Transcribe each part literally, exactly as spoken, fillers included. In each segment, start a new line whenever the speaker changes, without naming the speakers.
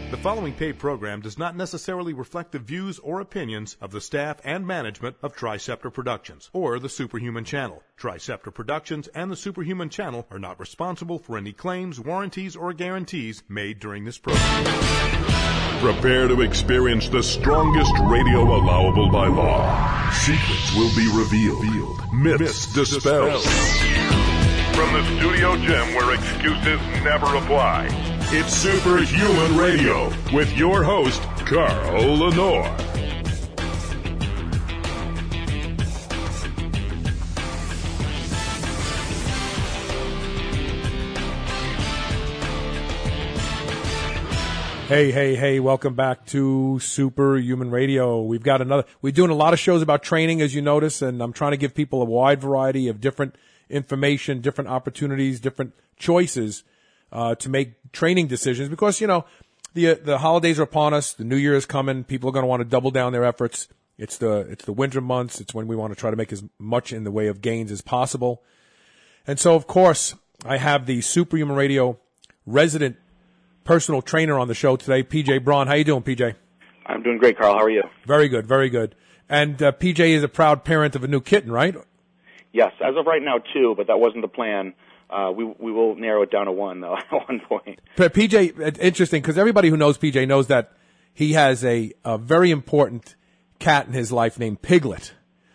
The following paid program does not necessarily reflect the views or opinions of the staff and management of Triceptor Productions or the Superhuman Channel. Triceptor Productions and the Superhuman Channel are not responsible for any claims, warranties, or guarantees made during this program.
Prepare to experience the strongest radio allowable by law. Secrets will be revealed. Myths, Myths dispelled. From the studio gym where excuses never apply. It's Superhuman Radio with your host, Carl Lenore.
Hey, hey, hey, welcome back to Superhuman Radio. We've got another, we're doing a lot of shows about training, as you notice, and I'm trying to give people a wide variety of different information, different opportunities, different choices uh to make training decisions because, you know, the the holidays are upon us. The new year is coming. People are going to want to double down their efforts. It's the it's the winter months. It's when we want to try to make as much in the way of gains as possible. And so, of course, I have the Superhuman Radio resident personal trainer on the show today, P J Braun. How you doing, P J?
I'm doing great, Carl. How are you?
Very good, very good. And uh, P J is a proud parent of a new kitten, right?
Yes, as of right now, two, but that wasn't the plan. Uh, we we will narrow it down to one, though, at one point.
But P J, interesting, because everybody who knows P J knows that he has a, a very important cat in his life named Piglet.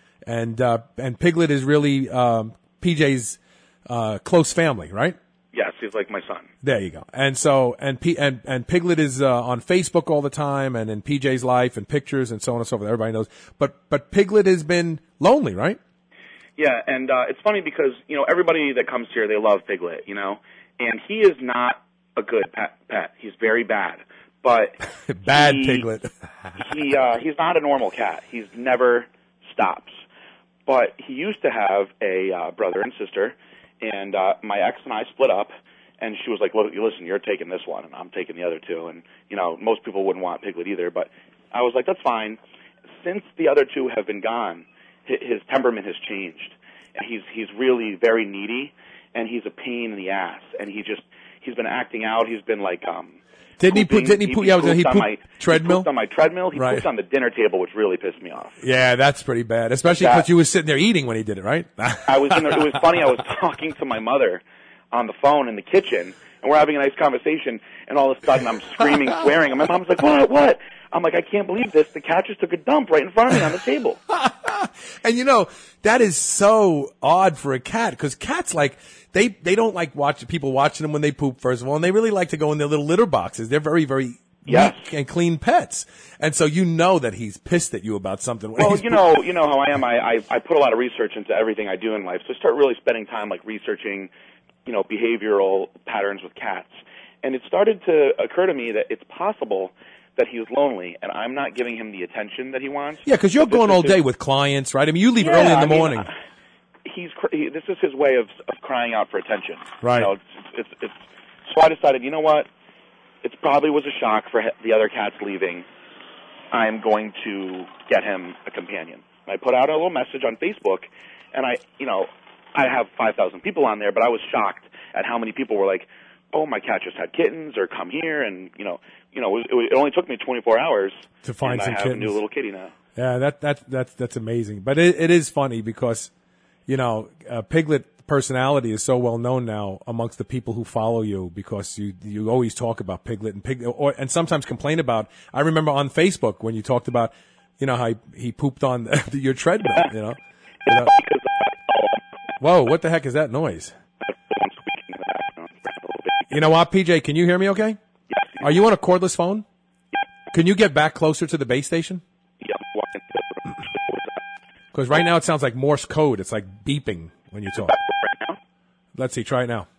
And uh, and Piglet is really um, P J's uh, close family, right?
Yes, he's like my son.
There you go. And so, and P, and, and Piglet is uh, on Facebook all the time and in P J's life and pictures and so on and so forth. Everybody knows. But but Piglet has been lonely, right?
Yeah, and uh, it's funny because, you know, everybody that comes here, they love Piglet, you know, and he is not a good pet. pet. He's very bad, but
bad
he,
Piglet.
he uh, he's not a normal cat. He's never stops. But he used to have a uh, brother and sister, and uh, my ex and I split up, and she was like, "Look, listen, you're taking this one, and I'm taking the other two." And you know, most people wouldn't want Piglet either, but I was like, "That's fine." Since the other two have been gone, his temperament has changed, and he's he's really very needy, and he's a pain in the ass, and he just he's been acting out. He's been like um.
Didn't he put? Didn't he, he put? Yeah,
he
he
pooped
pooped
on my
treadmill.
He pooped on my treadmill. He
right.
pooped on the dinner table, which really pissed me off.
Yeah, that's pretty bad, especially because you were sitting there eating when he did it, right?
I was in there. It was funny. I was talking to my mother on the phone in the kitchen, and we're having a nice conversation, and all of a sudden I'm screaming, swearing, and my mom's like, "What? What?" I'm like, I can't believe this. The cat just took a dump right in front of me on the table.
And, you know, that is so odd for a cat because cats, like, they, they don't like watch people watching them when they poop, first of all, and they really like to go in their little litter boxes. They're very, very
yes.
neat and clean pets. And so you know that he's pissed at you about something.
Well, you know, you know how I am. I, I, I put a lot of research into everything I do in life, so I start really spending time, like, researching, you know, behavioral patterns with cats. And it started to occur to me that it's possible that he's lonely, and I'm not giving him the attention that he wants.
Yeah, because you're going all day his, with clients, right? I mean, you leave
yeah,
early in the
I mean,
morning.
Uh, he's he, this is his way of of crying out for attention.
Right.
You know, it's, it's, it's, so I decided, you know what? It probably was a shock for the other cats leaving. I'm going to get him a companion. I put out a little message on Facebook, and I, you know, I have five thousand people on there, but I was shocked at how many people were like, "Oh, my cat just had kittens," or "Come here," and you know, you know, it, it only took me twenty-four hours
to find
and
some
I have
kittens.
a new little kitty now.
Yeah, that that that's that's amazing. But it, it is funny because, you know, uh, Piglet personality is so well known now amongst the people who follow you because you you always talk about Piglet and Piglet, or and sometimes complain about. I remember on Facebook when you talked about, you know, how he, he pooped on the, your treadmill. You know. You know? Whoa! What the heck is that noise? You know what, P J? Can you hear me? Okay.
Yes.
Are you on a cordless phone? Can you get back closer to the base station?
Yeah.
Because right now it sounds like Morse code. It's like beeping when you talk.
Right now?
Let's see. Try it now.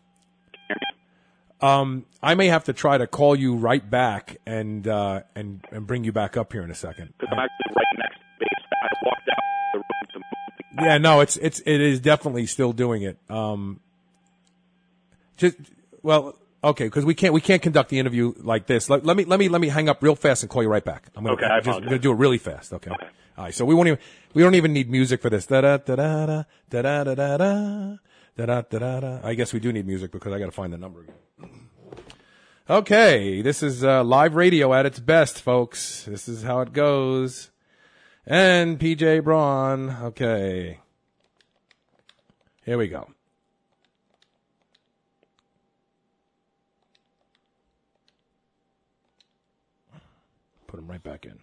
Um, I may have to try to call you right back and uh, and and bring you back up here in a second.
Because I'm actually right next to the base. I walked out the room to move.
Yeah, no, it's it's it is definitely still doing it. Um, just well, okay, because we can't we can't conduct the interview like this. Let, let me let me let me hang up real fast and call you right back. I'm gonna,
Okay, I
just, I'm
apologize.
gonna do it really fast. Okay.
Okay.
All right. So we won't even we don't even need music for this. Da da da da da da da da da da da da da. I guess we do need music because I got to find the number again. Okay, this is uh, live radio at its best, folks. This is how it goes. And P J Braun. Okay. Here we go. Put him right back in.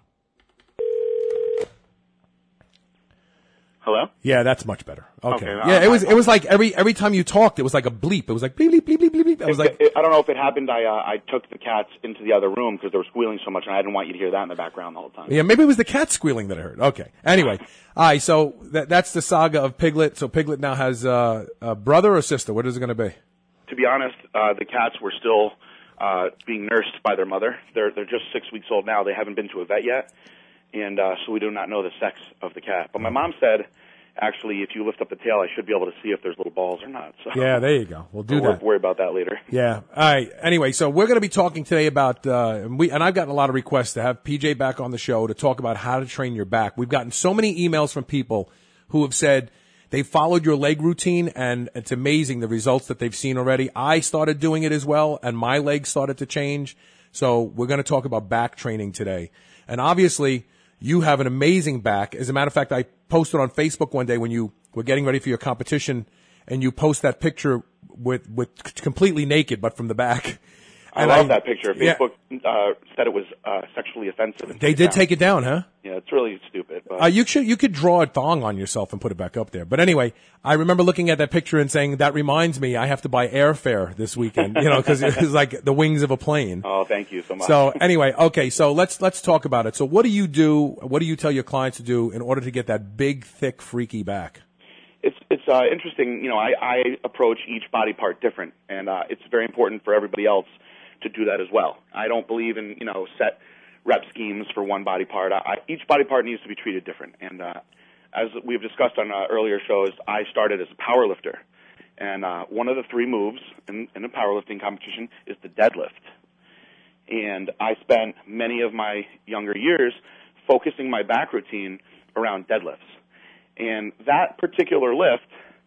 Hello?
Yeah, that's much better. Okay.
Okay,
yeah,
uh,
it was it was like every every time you talked, it was like a bleep. It was like bleep bleep bleep bleep bleep. bleep. It was like
It- it- I don't know if it happened. I uh, I took the cats into the other room because they were squealing so much, and I didn't want you to hear that in the background the whole time.
yeah, maybe it was the cat squealing that I heard. Okay. Anyway, all right. So that that's the saga of Piglet. So Piglet now has uh, a brother or sister. What is it going to be?
To be honest, uh, the cats were still uh, being nursed by their mother. They're they're just six weeks old now. They haven't been to a vet yet, and uh, so we do not know the sex of the cat. But my mom said, actually, if you lift up the tail, I should be able to see if there's little balls or not. So
Yeah, there you go. We'll do
we'll
that.
worry about that later.
Yeah. All right. Anyway, so we're going to be talking today about, uh, and we, and I've gotten a lot of requests to have P J back on the show to talk about how to train your back. We've gotten so many emails from people who have said they followed your leg routine and it's amazing the results that they've seen already. I started doing it as well and my legs started to change. So we're going to talk about back training today. And obviously you have an amazing back. As a matter of fact, I posted on Facebook one day when you were getting ready for your competition and you post that picture with, with completely naked, but from the back.
I
And
love that picture.
yeah.
Facebook uh, said it was uh, sexually offensive. and
They
took
did
down.
take it down, huh?
Yeah, it's really stupid. But
Uh, you should, you could draw a thong on yourself and put it back up there. But anyway, I remember looking at that picture and saying, that reminds me, I have to buy airfare this weekend, you know, cause it was like the wings of a plane.
oh, thank you so much.
So anyway, okay, so let's, let's talk about it. So what do you do, what do you tell your clients to do in order to get that big, thick, freaky back?
It's it's uh, interesting. You know, I, I approach each body part different, and uh, it's very important for everybody else to do that as well. I don't believe in you know set rep schemes for one body part. I, I, each body part needs to be treated different. And uh, as we've discussed on uh, earlier shows, I started as a power lifter, and uh, one of the three moves in, in a powerlifting competition is the deadlift. And I spent many of my younger years focusing my back routine around deadlifts. And that particular lift,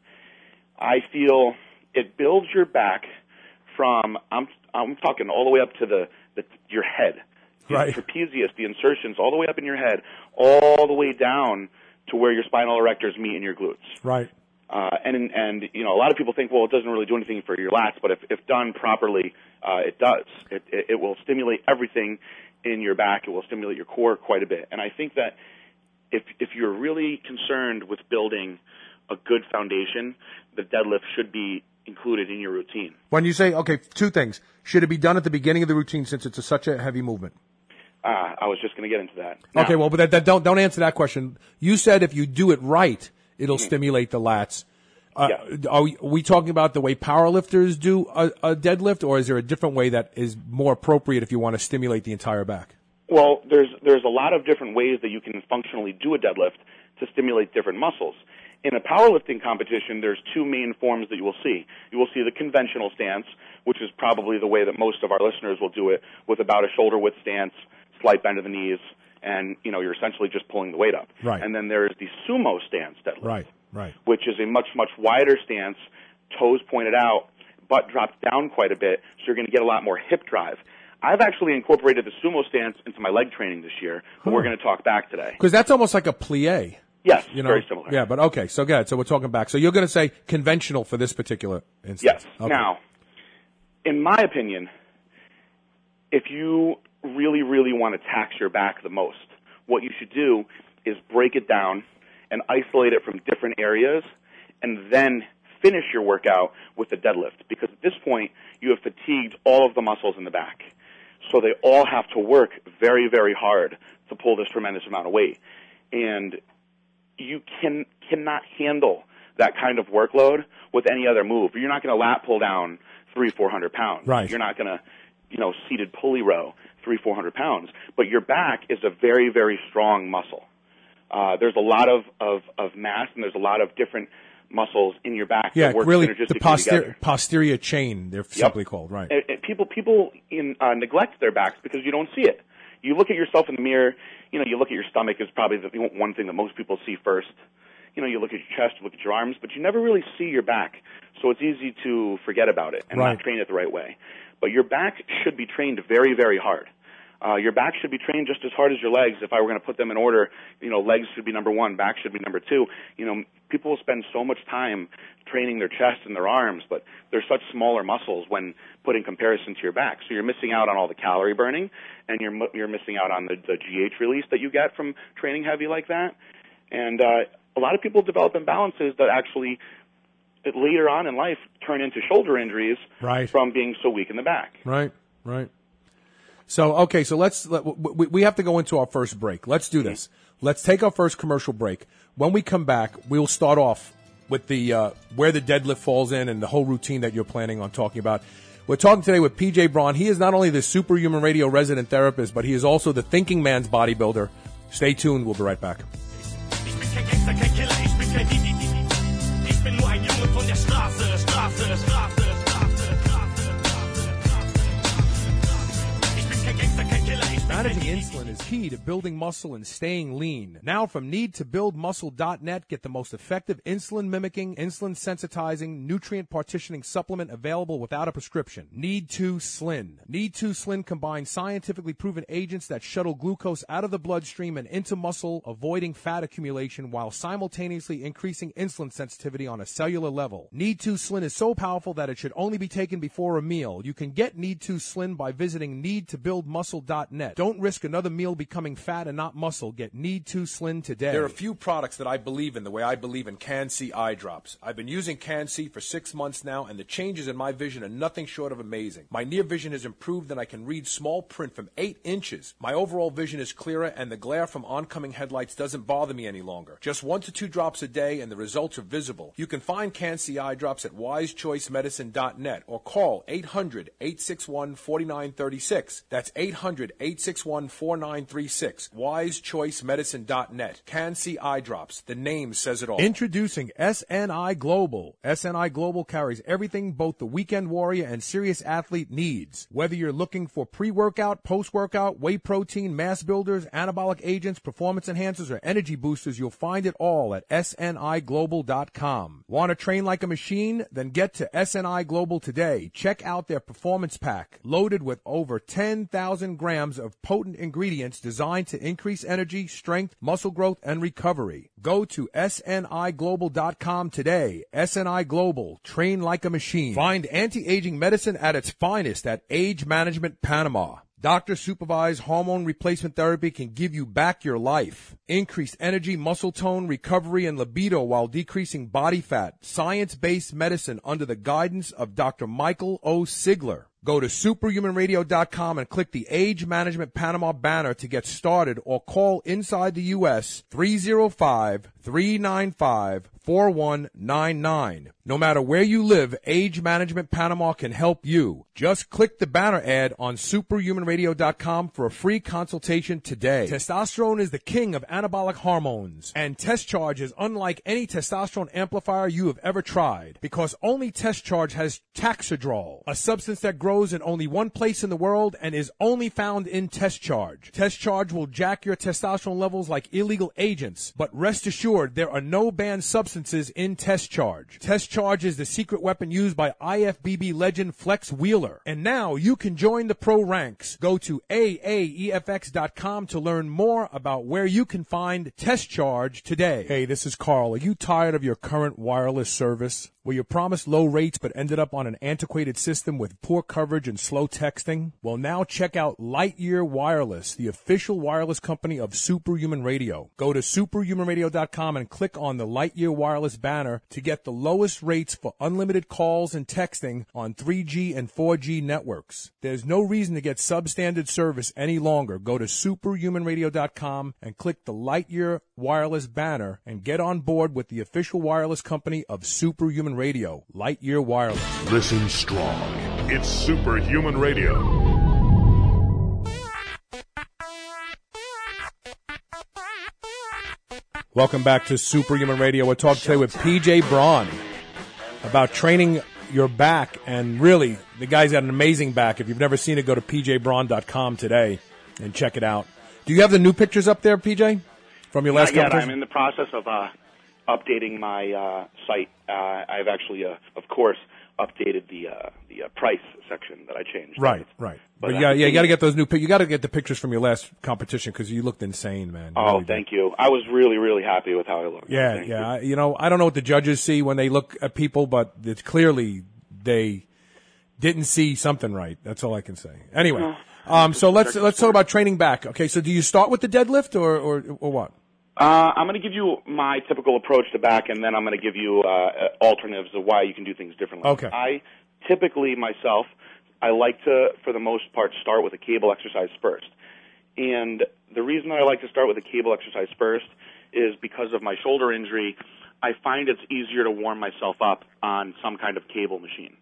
I feel it builds your back from, I'm I'm talking all the way up to the, the your head.
Right.
The trapezius, the insertions, all the way up in your head, all the way down to where your spinal erectors meet in your glutes.
Right.
Uh, and, and, you know, a lot of people think, well, it doesn't really do anything for your lats, but if, if done properly, uh, it does. It, it, it will stimulate everything in your back. It will stimulate your core quite a bit. And I think that if, if you're really concerned with building a good foundation, the deadlift should be included in your routine.
When you say, okay, two things. Should it be done at the beginning of the routine since it's a, such a heavy movement?
Uh, I was just going to get into that. Now,
Okay, well, but that, that, don't, don't answer that question. You said if you do it right, it'll
Mm-hmm.
stimulate the lats. Uh,
Yeah.
are, we, are we talking about the way powerlifters do a, a deadlift, or is there a different way that is more appropriate if you want to stimulate the entire back?
Well, there's there's a lot of different ways that you can functionally do a deadlift to stimulate different muscles. In a powerlifting competition, there's two main forms that you will see. You will see the conventional stance, which is probably the way that most of our listeners will do it, with about a shoulder width stance, slight bend of the knees, and you know you're essentially just pulling the weight up.
Right.
And then there's the sumo stance deadlift,
Right, right.
which is a much much wider stance, toes pointed out, butt dropped down quite a bit, so you're going to get a lot more hip drive. I've actually incorporated the sumo stance into my leg training this year, but we're going to talk back today.
Because that's almost like a plie.
Yes,
You know?
very similar.
Yeah, but okay, so good. So we're talking back. So you're going to say conventional for this particular instance.
Yes.
Okay.
Now, in my opinion, if you really, really want to tax your back the most, what you should do is break it down and isolate it from different areas and then finish your workout with the deadlift. Because at this point, you have fatigued all of the muscles in the back. So they all have to work very, very hard to pull this tremendous amount of weight. And you can cannot handle that kind of workload with any other move. You're not going to lat pull down three, four hundred pounds.
Right.
You're not going to, you know, seated pulley row three, four hundred pounds. But your back is a very, very strong muscle. Uh, there's a lot of, of, of mass and there's a lot of different muscles in your back
Yeah,
that work
really,
synergistically
the posterior,
together.
posterior chain, they're simply called, right?
And, and people people in, uh, neglect their backs because you don't see it. You look at yourself in the mirror, you know, you look at your stomach is probably the one thing that most people see first. you know, you look at your chest, you look at your arms, but you never really see your back. So it's easy to forget about it and
right.
not train it the right way. But your back should be trained very, very hard. Uh, your back should be trained just as hard as your legs. If I were going to put them in order, you know, legs should be number one, back should be number two. You know, people will spend so much time training their chest and their arms, but they're such smaller muscles when put in comparison to your back. So you're missing out on all the calorie burning, and you're you're missing out on the, the G H release that you get from training heavy like that. And uh, a lot of people develop imbalances that actually later on in life turn into shoulder injuries
right.
from being so weak in the back.
Right, right. So, okay, so let's, let, we, we have to go into our first break. Let's do this. Mm-hmm. Let's take our first commercial break. When we come back, we'll start off with the, uh, where the deadlift falls in and the whole routine that you're planning on talking about. We're talking today with P J Braun. He is not only the Superhuman Radio resident therapist, but he is also the thinking man's bodybuilder. Stay tuned. We'll be right back.
Ich bin nur ein Junge von der Straße, Straße, Straße, Straße, Straße, Straße. Ich bin kein Gangster, kein Killer, ich bin
Managing insulin is key to building muscle and staying lean. Now from need to build muscle dot net, get the most effective insulin-mimicking, insulin-sensitizing, nutrient-partitioning supplement available without a prescription. Need to Slin. Need to Slin combines scientifically proven agents that shuttle glucose out of the bloodstream and into muscle, avoiding fat accumulation while simultaneously increasing insulin sensitivity on a cellular level. Need to Slin is so powerful that it should only be taken before a meal. You can get Need to Slin by visiting need to build muscle dot net. Don't risk another meal becoming fat and not muscle. Get Need to Slin today. There are a few products that I believe in the way I believe in Can-C eye drops. I've been using Can-C for six months now, and the changes in my vision are nothing short of amazing. My near vision has improved, and I can read small print from eight inches. My overall vision is clearer, and the glare from oncoming headlights doesn't bother me any longer. Just one to two drops a day, and the results are visible. You can find Can-C eye drops at wise choice medicine dot net or call eight hundred, eight six one, four nine three six. That's eight hundred, eight six one, four nine three six. wise choice medicine dot net. Can-C eye drops. The name says it all. Introducing S N I Global. S N I Global carries everything both the weekend warrior and serious athlete needs. Whether you're looking for pre-workout, post-workout, whey protein, mass builders, anabolic agents, performance enhancers, or energy boosters, you'll find it all at S N I global dot com. Want to train like a machine? Then get to S N I Global today. Check out their performance pack, loaded with over ten thousand grams of potent ingredients designed to increase energy, strength, muscle growth, and recovery. Go to S N I global dot com today. S N I Global. Train like a machine. Find anti-aging medicine at its finest at Age Management Panama. Doctor-supervised hormone replacement therapy can give you back your life. Increased energy, muscle tone, recovery, and libido while decreasing body fat. Science-based medicine under the guidance of Doctor Michael O. Sigler. Go to superhuman radio dot com and click the Age Management Panama banner to get started, or call inside the U S three oh five, three nine five, four one nine nine. No matter where you live, Age Management Panama can help you. Just click the banner ad on superhuman radio dot com for a free consultation today. Testosterone is the king of anabolic hormones, and Test Charge is unlike any testosterone amplifier you have ever tried, because only Test Charge has Taxidrol, a substance that grows in only one place in the world and is only found in Test Charge. Test Charge will jack your testosterone levels like illegal agents, but rest assured there are no banned substances in Test Charge. Test Charge is the secret weapon used by I F B B legend Flex Wheeler. And now you can join the pro ranks. Go to A A E F X dot com to learn more about where you can find Test Charge today. Hey, this is Carl. Are you tired of your current wireless service? Were you promised low rates but ended up on an antiquated system with poor coverage and slow texting? Well, now check out Lightyear Wireless, the official wireless company of Superhuman Radio. Go to superhuman radio dot com and click on the Lightyear Wireless banner to get the lowest rates for unlimited calls and texting on three G and four G networks. There's no reason to get substandard service any longer. Go to superhuman radio dot com and click the Lightyear Wireless banner and get on board with the official wireless company of Superhuman Radio, Lightyear Wireless.
Listen strong. It's Superhuman Radio.
Welcome back to Superhuman Radio. We're talking today with P J Braun about training your back, and really, the guy's got an amazing back. If you've never seen it, go to P J braun dot com today and check it out. Do you have the new pictures up there, P J, from your last
Not yet.
competition?
I'm in the process of uh, updating my uh, site. Uh, I've actually, uh, of course, updated the uh, the uh, price section that I changed.
Right, right. But,
But
you got,
uh,
yeah, you got to get those new. pic- You got to get the pictures from your last competition because you looked insane, man. You
Oh,
really did.
thank you. I was really, really happy with how I looked.
Yeah,
Thank
yeah.
you.
I, you know, I don't know what the judges see when they look at people, but it's clearly they didn't see something right. That's all I can say. Anyway, um, so let's let's talk about training back. Okay, so do you start with the deadlift or or, or what?
Uh, I'm going to give you my typical approach to back, and then I'm going to give you uh, alternatives of why you can do things differently.
Okay.
I typically, myself, I like to, for the most part, start with a cable exercise first. And the reason that I like to start with a cable exercise first is because of my shoulder injury. I find it's easier to warm myself up on some kind of cable machine.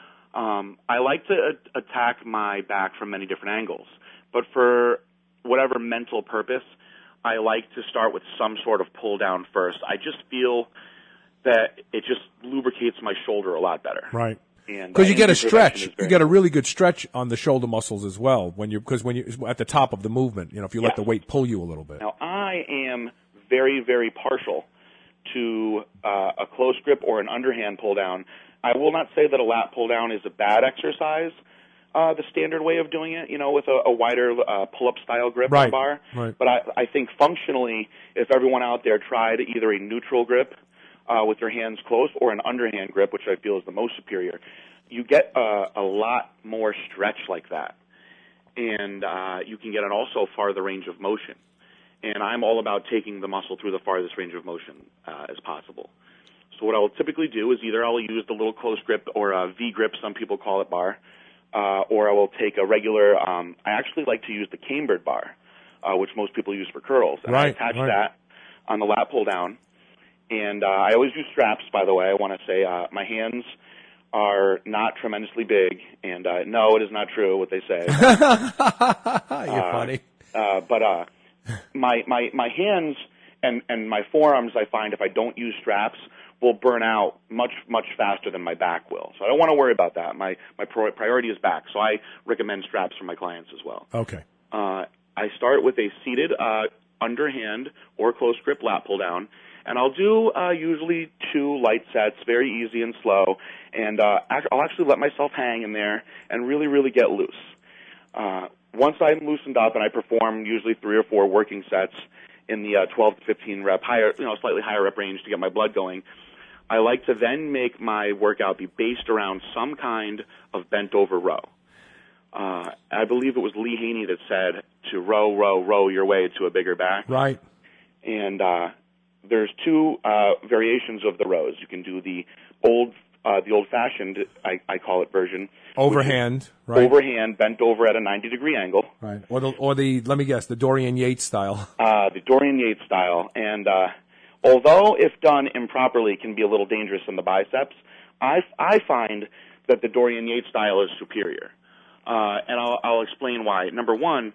Um, I like to a- attack my back from many different angles, but for whatever mental purpose, I like to start with some sort of pull down first. I just feel that it just lubricates my shoulder a lot better.
Right.
And
Because
uh,
you get a
injury prevention
stretch,
is very
you get a really good stretch on the shoulder muscles as well when you because when you at the top of the movement, you know, if you let
Yeah.
the weight pull you a little bit.
Now, I am very, very partial to uh, a close grip or an underhand pull down. I will not say that a lat pull down is a bad exercise, uh, the standard way of doing it, you know, with a, a wider uh, pull-up style grip on
Right,
the bar.
right.
But I, I think functionally, if everyone out there tried either a neutral grip uh, with their hands closed or an underhand grip, which I feel is the most superior, you get uh, a lot more stretch like that. And uh, you can get an also farther range of motion. And I'm all about taking the muscle through the farthest range of motion uh, as possible. So what I will typically do is either I'll use the little close grip or a V grip, some people call it bar, uh, or I will take a regular, um, I actually like to use the cambered bar, uh, which most people use for curls. And
Right,
I attach
right.
that on the lat pull down. And uh, I always use straps, by the way. I want to say uh, my hands are not tremendously big, and uh, no, it is not true what they say.
You're funny.
Uh, but uh, my my my hands and and my forearms, I find if I don't use straps, will burn out much much faster than my back will. So I don't want to worry about that. My my pro- priority is back, so I recommend straps for my clients as well.
Okay.
Uh, I start with a seated uh, underhand or close grip lat pull down, and I'll do uh, usually two light sets, very easy and slow, and uh, act- I'll actually let myself hang in there and really, really get loose. Uh, once I'm loosened up and I perform usually three or four working sets in the uh, twelve to fifteen rep, higher, you know, slightly higher rep range to get my blood going, I like to then make my workout be based around some kind of bent over row. Uh, I believe it was Lee Haney that said to row, row, row your way to a bigger back.
Right.
And uh, there's two uh, variations of the rows. You can do the old, uh, the old-fashioned, I, I call it version.
Overhand,
which is
right.
Overhand, bent over at a ninety degree angle.
Right. Or the or the let me guess, the Dorian Yates style.
Uh, the Dorian Yates style. And uh, although if done improperly can be a little dangerous in the biceps, I, I find that the Dorian Yates style is superior. Uh, and I'll, I'll explain why. Number one,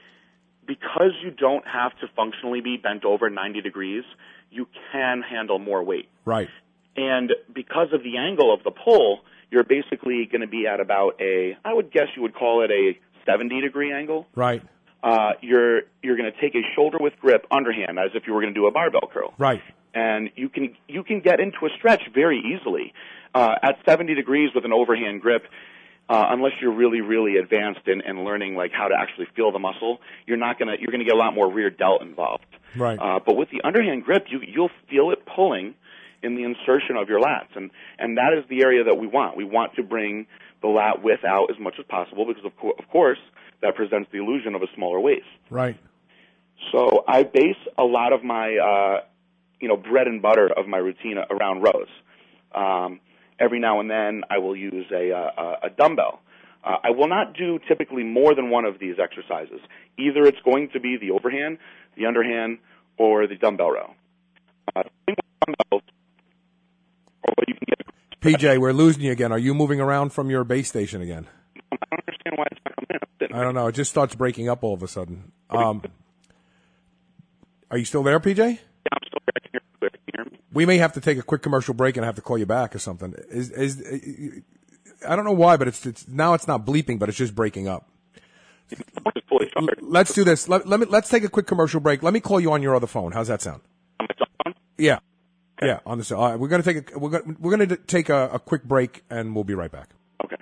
because you don't have to functionally be bent over ninety degrees, you can handle more weight.
Right.
And because of the angle of the pull, you're basically going to be at about a, I would guess you would call it a seventy degree angle.
Right.
Uh, you're you're going to take a shoulder with grip underhand as if you were going to do a barbell curl.
Right.
And you can you can get into a stretch very easily uh, at seventy degrees with an overhand grip. Uh, unless you're really, really advanced in, in learning like how to actually feel the muscle, you're not gonna you're gonna get a lot more rear delt involved.
Right.
Uh, but with the underhand grip, you you'll feel it pulling in the insertion of your lats, and and that is the area that we want. We want to bring the lat width out as much as possible because of co- of course that presents the illusion of a smaller waist.
Right. So
I base a lot of my uh, you know bread and butter of my routine around rows. Um, Every now and then, I will use a, uh, a dumbbell. Uh, I will not do typically more than one of these exercises. Either it's going to be the overhand, the underhand, or the dumbbell row. Uh, dumbbells, or you can get
P J, we're losing you again. Are you moving around from your base station again?
I don't understand why it's not coming in.
I don't know. It just starts breaking up all of a sudden. Um, are you still there, P J?
Yeah, I'm still here. I can hear you. Can you hear me?
We may have to take a quick commercial break and have to call you back or something. Is is I don't know why, but it's it's now it's not bleeping, but it's just breaking up.
It's fully charged.
Let's do this. Let, let me let's take a quick commercial break. Let me call you on your other phone. How's that sound?
On my cell phone?
Yeah.
Okay.
Yeah, on the. All right, we're going to take a we're going we're going to take a, a quick break, and we'll be right back.
Okay.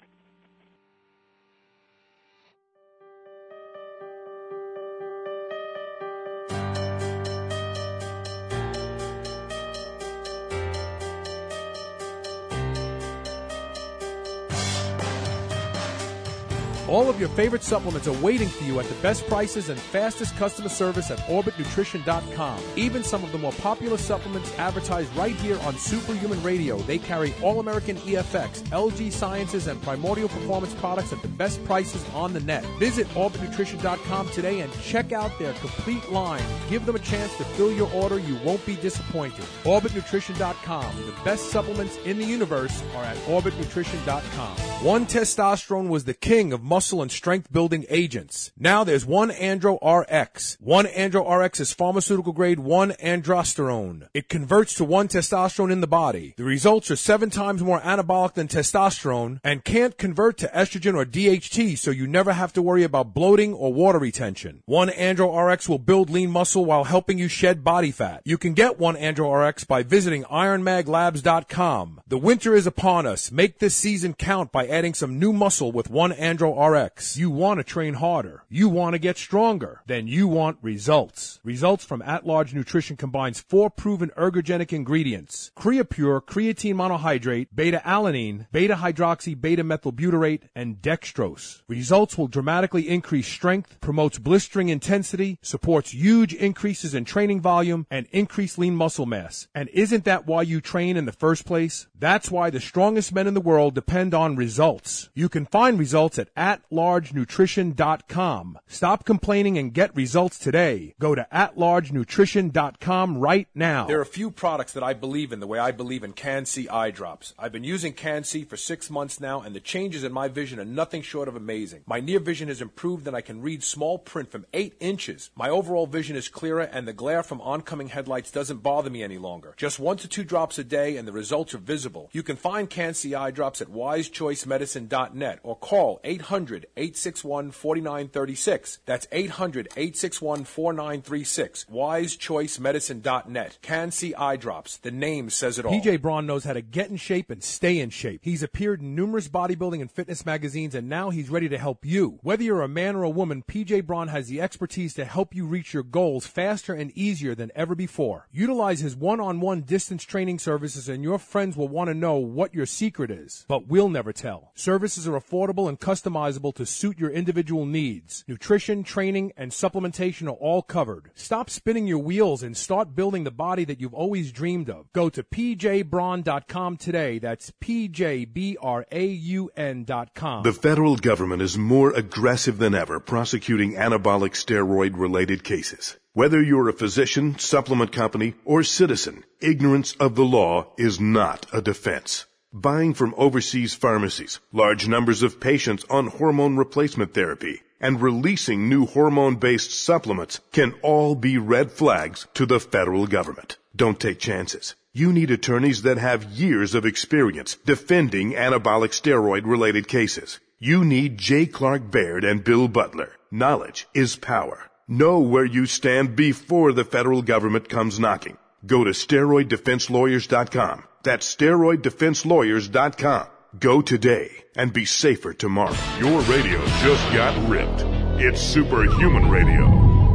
All of your favorite supplements are waiting for you at the best prices and fastest customer service at orbit nutrition dot com. Even some of the more popular supplements advertised right here on Superhuman Radio. They carry All-American E F X, L G Sciences, and Primordial Performance products at the best prices on the net. Visit orbit nutrition dot com today and check out their complete line. Give them a chance to fill your order. You won't be disappointed. orbit nutrition dot com. The best supplements in the universe are at orbit nutrition dot com. One Testosterone was the king of muscle and strength building agents. Now there's One Andro R X. One Andro R X is pharmaceutical grade one androsterone. It converts to one testosterone in the body. The results are seven times more anabolic than testosterone and can't convert to estrogen or D H T, so you never have to worry about bloating or water retention. One Andro R X will build lean muscle while helping you shed body fat. You can get One Andro R X by visiting iron mag labs dot com. The winter is upon us. Make this season count by adding some new muscle with One Andro R X. You want to train harder. You want to get stronger. Then you want results. Results from At-Large Nutrition combines four proven ergogenic ingredients: Creapure, creatine monohydrate, beta-alanine, beta-hydroxy, beta-methylbutyrate, and dextrose. Results will dramatically increase strength, promotes blistering intensity, supports huge increases in training volume, and increased lean muscle mass. And isn't that why you train in the first place? That's why the strongest men in the world depend on results. You can find results at at large nutrition dot com. Stop complaining and get results today. Go to at large nutrition dot com right now. There are a few products that I believe in the way I believe in Can-C eye drops. I've been using Can-C for six months now, and the changes in my vision are nothing short of amazing. My near vision has improved, and I can read small print from eight inches. My overall vision is clearer, and the glare from oncoming headlights doesn't bother me any longer. Just one to two drops a day, and the results are visible. You can find Can-C eye drops at wise choice medicine dot net or call eight hundred, eight six one, four nine three six. That's eight hundred, eight six one, four nine three six. wise choice medicine dot net. Can-C eye drops. The name says it all. P J Braun knows how to get in shape and stay in shape. He's appeared in numerous bodybuilding and fitness magazines, and now he's ready to help you. Whether you're a man or a woman, P J Braun has the expertise to help you reach your goals faster and easier than ever before. Utilize his one-on-one distance training services, and your friends will want to know what your secret is. But we'll never tell. Services are affordable and customizable to suit your individual needs. Nutrition, training, and supplementation are all covered. Stop spinning your wheels and start building the body that you've always dreamed of. Go to p j braun dot com today. That's P J B R A U N dot com.
The federal government is more aggressive than ever prosecuting anabolic steroid-related cases. Whether you're a physician, supplement company, or citizen, ignorance of the law is not a defense. Buying from overseas pharmacies, large numbers of patients on hormone replacement therapy, and releasing new hormone-based supplements can all be red flags to the federal government. Don't take chances. You need attorneys that have years of experience defending anabolic steroid-related cases. You need J. Clark Baird and Bill Butler. Knowledge is power. Know where you stand before the federal government comes knocking. Go to steroid defense lawyers dot com. That's steroid defense lawyers dot com. Go today and be safer tomorrow.
Your radio just got ripped. It's Superhuman Radio.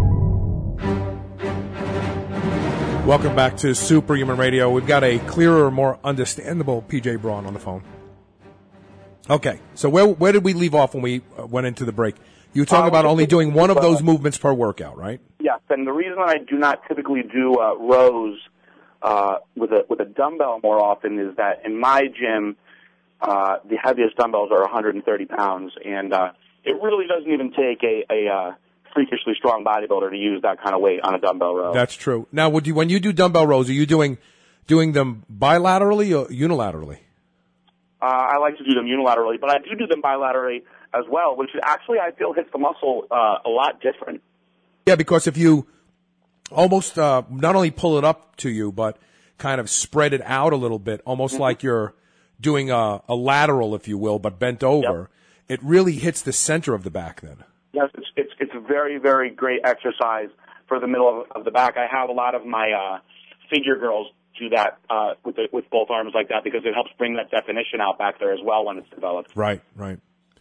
Welcome back to Superhuman Radio. We've got a clearer, more understandable P J Braun on the phone. Okay, so where where did we leave off when we uh, went into the break? You were talking uh, about only doing one of those movements per workout, right?
Yes, and the reason I do not typically do uh, rows uh, with a with a dumbbell more often is that in my gym, uh, the heaviest dumbbells are one hundred thirty pounds, and uh, it really doesn't even take a, a uh, freakishly strong bodybuilder to use that kind of weight on a dumbbell row.
That's true. Now, would you when you do dumbbell rows, are you doing doing them bilaterally or unilaterally?
Uh, I like to do them unilaterally, but I do do them bilaterally as well, which actually I feel hits the muscle uh, a lot different.
Yeah, because if you almost uh, not only pull it up to you, but kind of spread it out a little bit, almost mm-hmm. like you're doing a, a lateral, if you will, but bent over, yep. It really hits the center of the back then.
Yes, it's it's, it's a very, very great exercise for the middle of, of the back. I have a lot of my uh, figure girls do that uh, with the, with both arms like that because it helps bring that definition out back there as well when it's developed.
Right, right.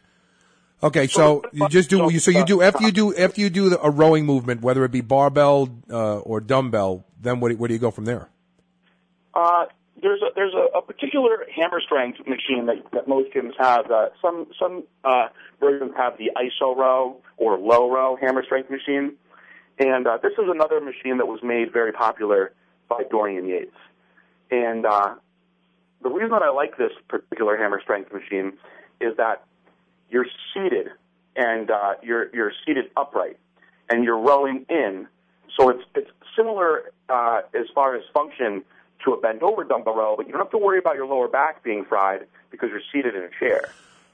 Okay, so you just do so you do after you do after you do the, a rowing movement, whether it be barbell uh, or dumbbell, then where do, where do you go from there?
Uh, there's a there's a, a particular hammer strength machine that, that most gyms have. Uh, some some uh, versions have the I S O row or low row hammer strength machine, and uh, this is another machine that was made very popular by Dorian Yates. And uh, the reason that I like this particular hammer strength machine is that you're seated and uh, you're you're seated upright and you're rowing in, so it's it's similar uh, as far as function to a bend over dumbbell row, but you don't have to worry about your lower back being fried because you're seated in a chair.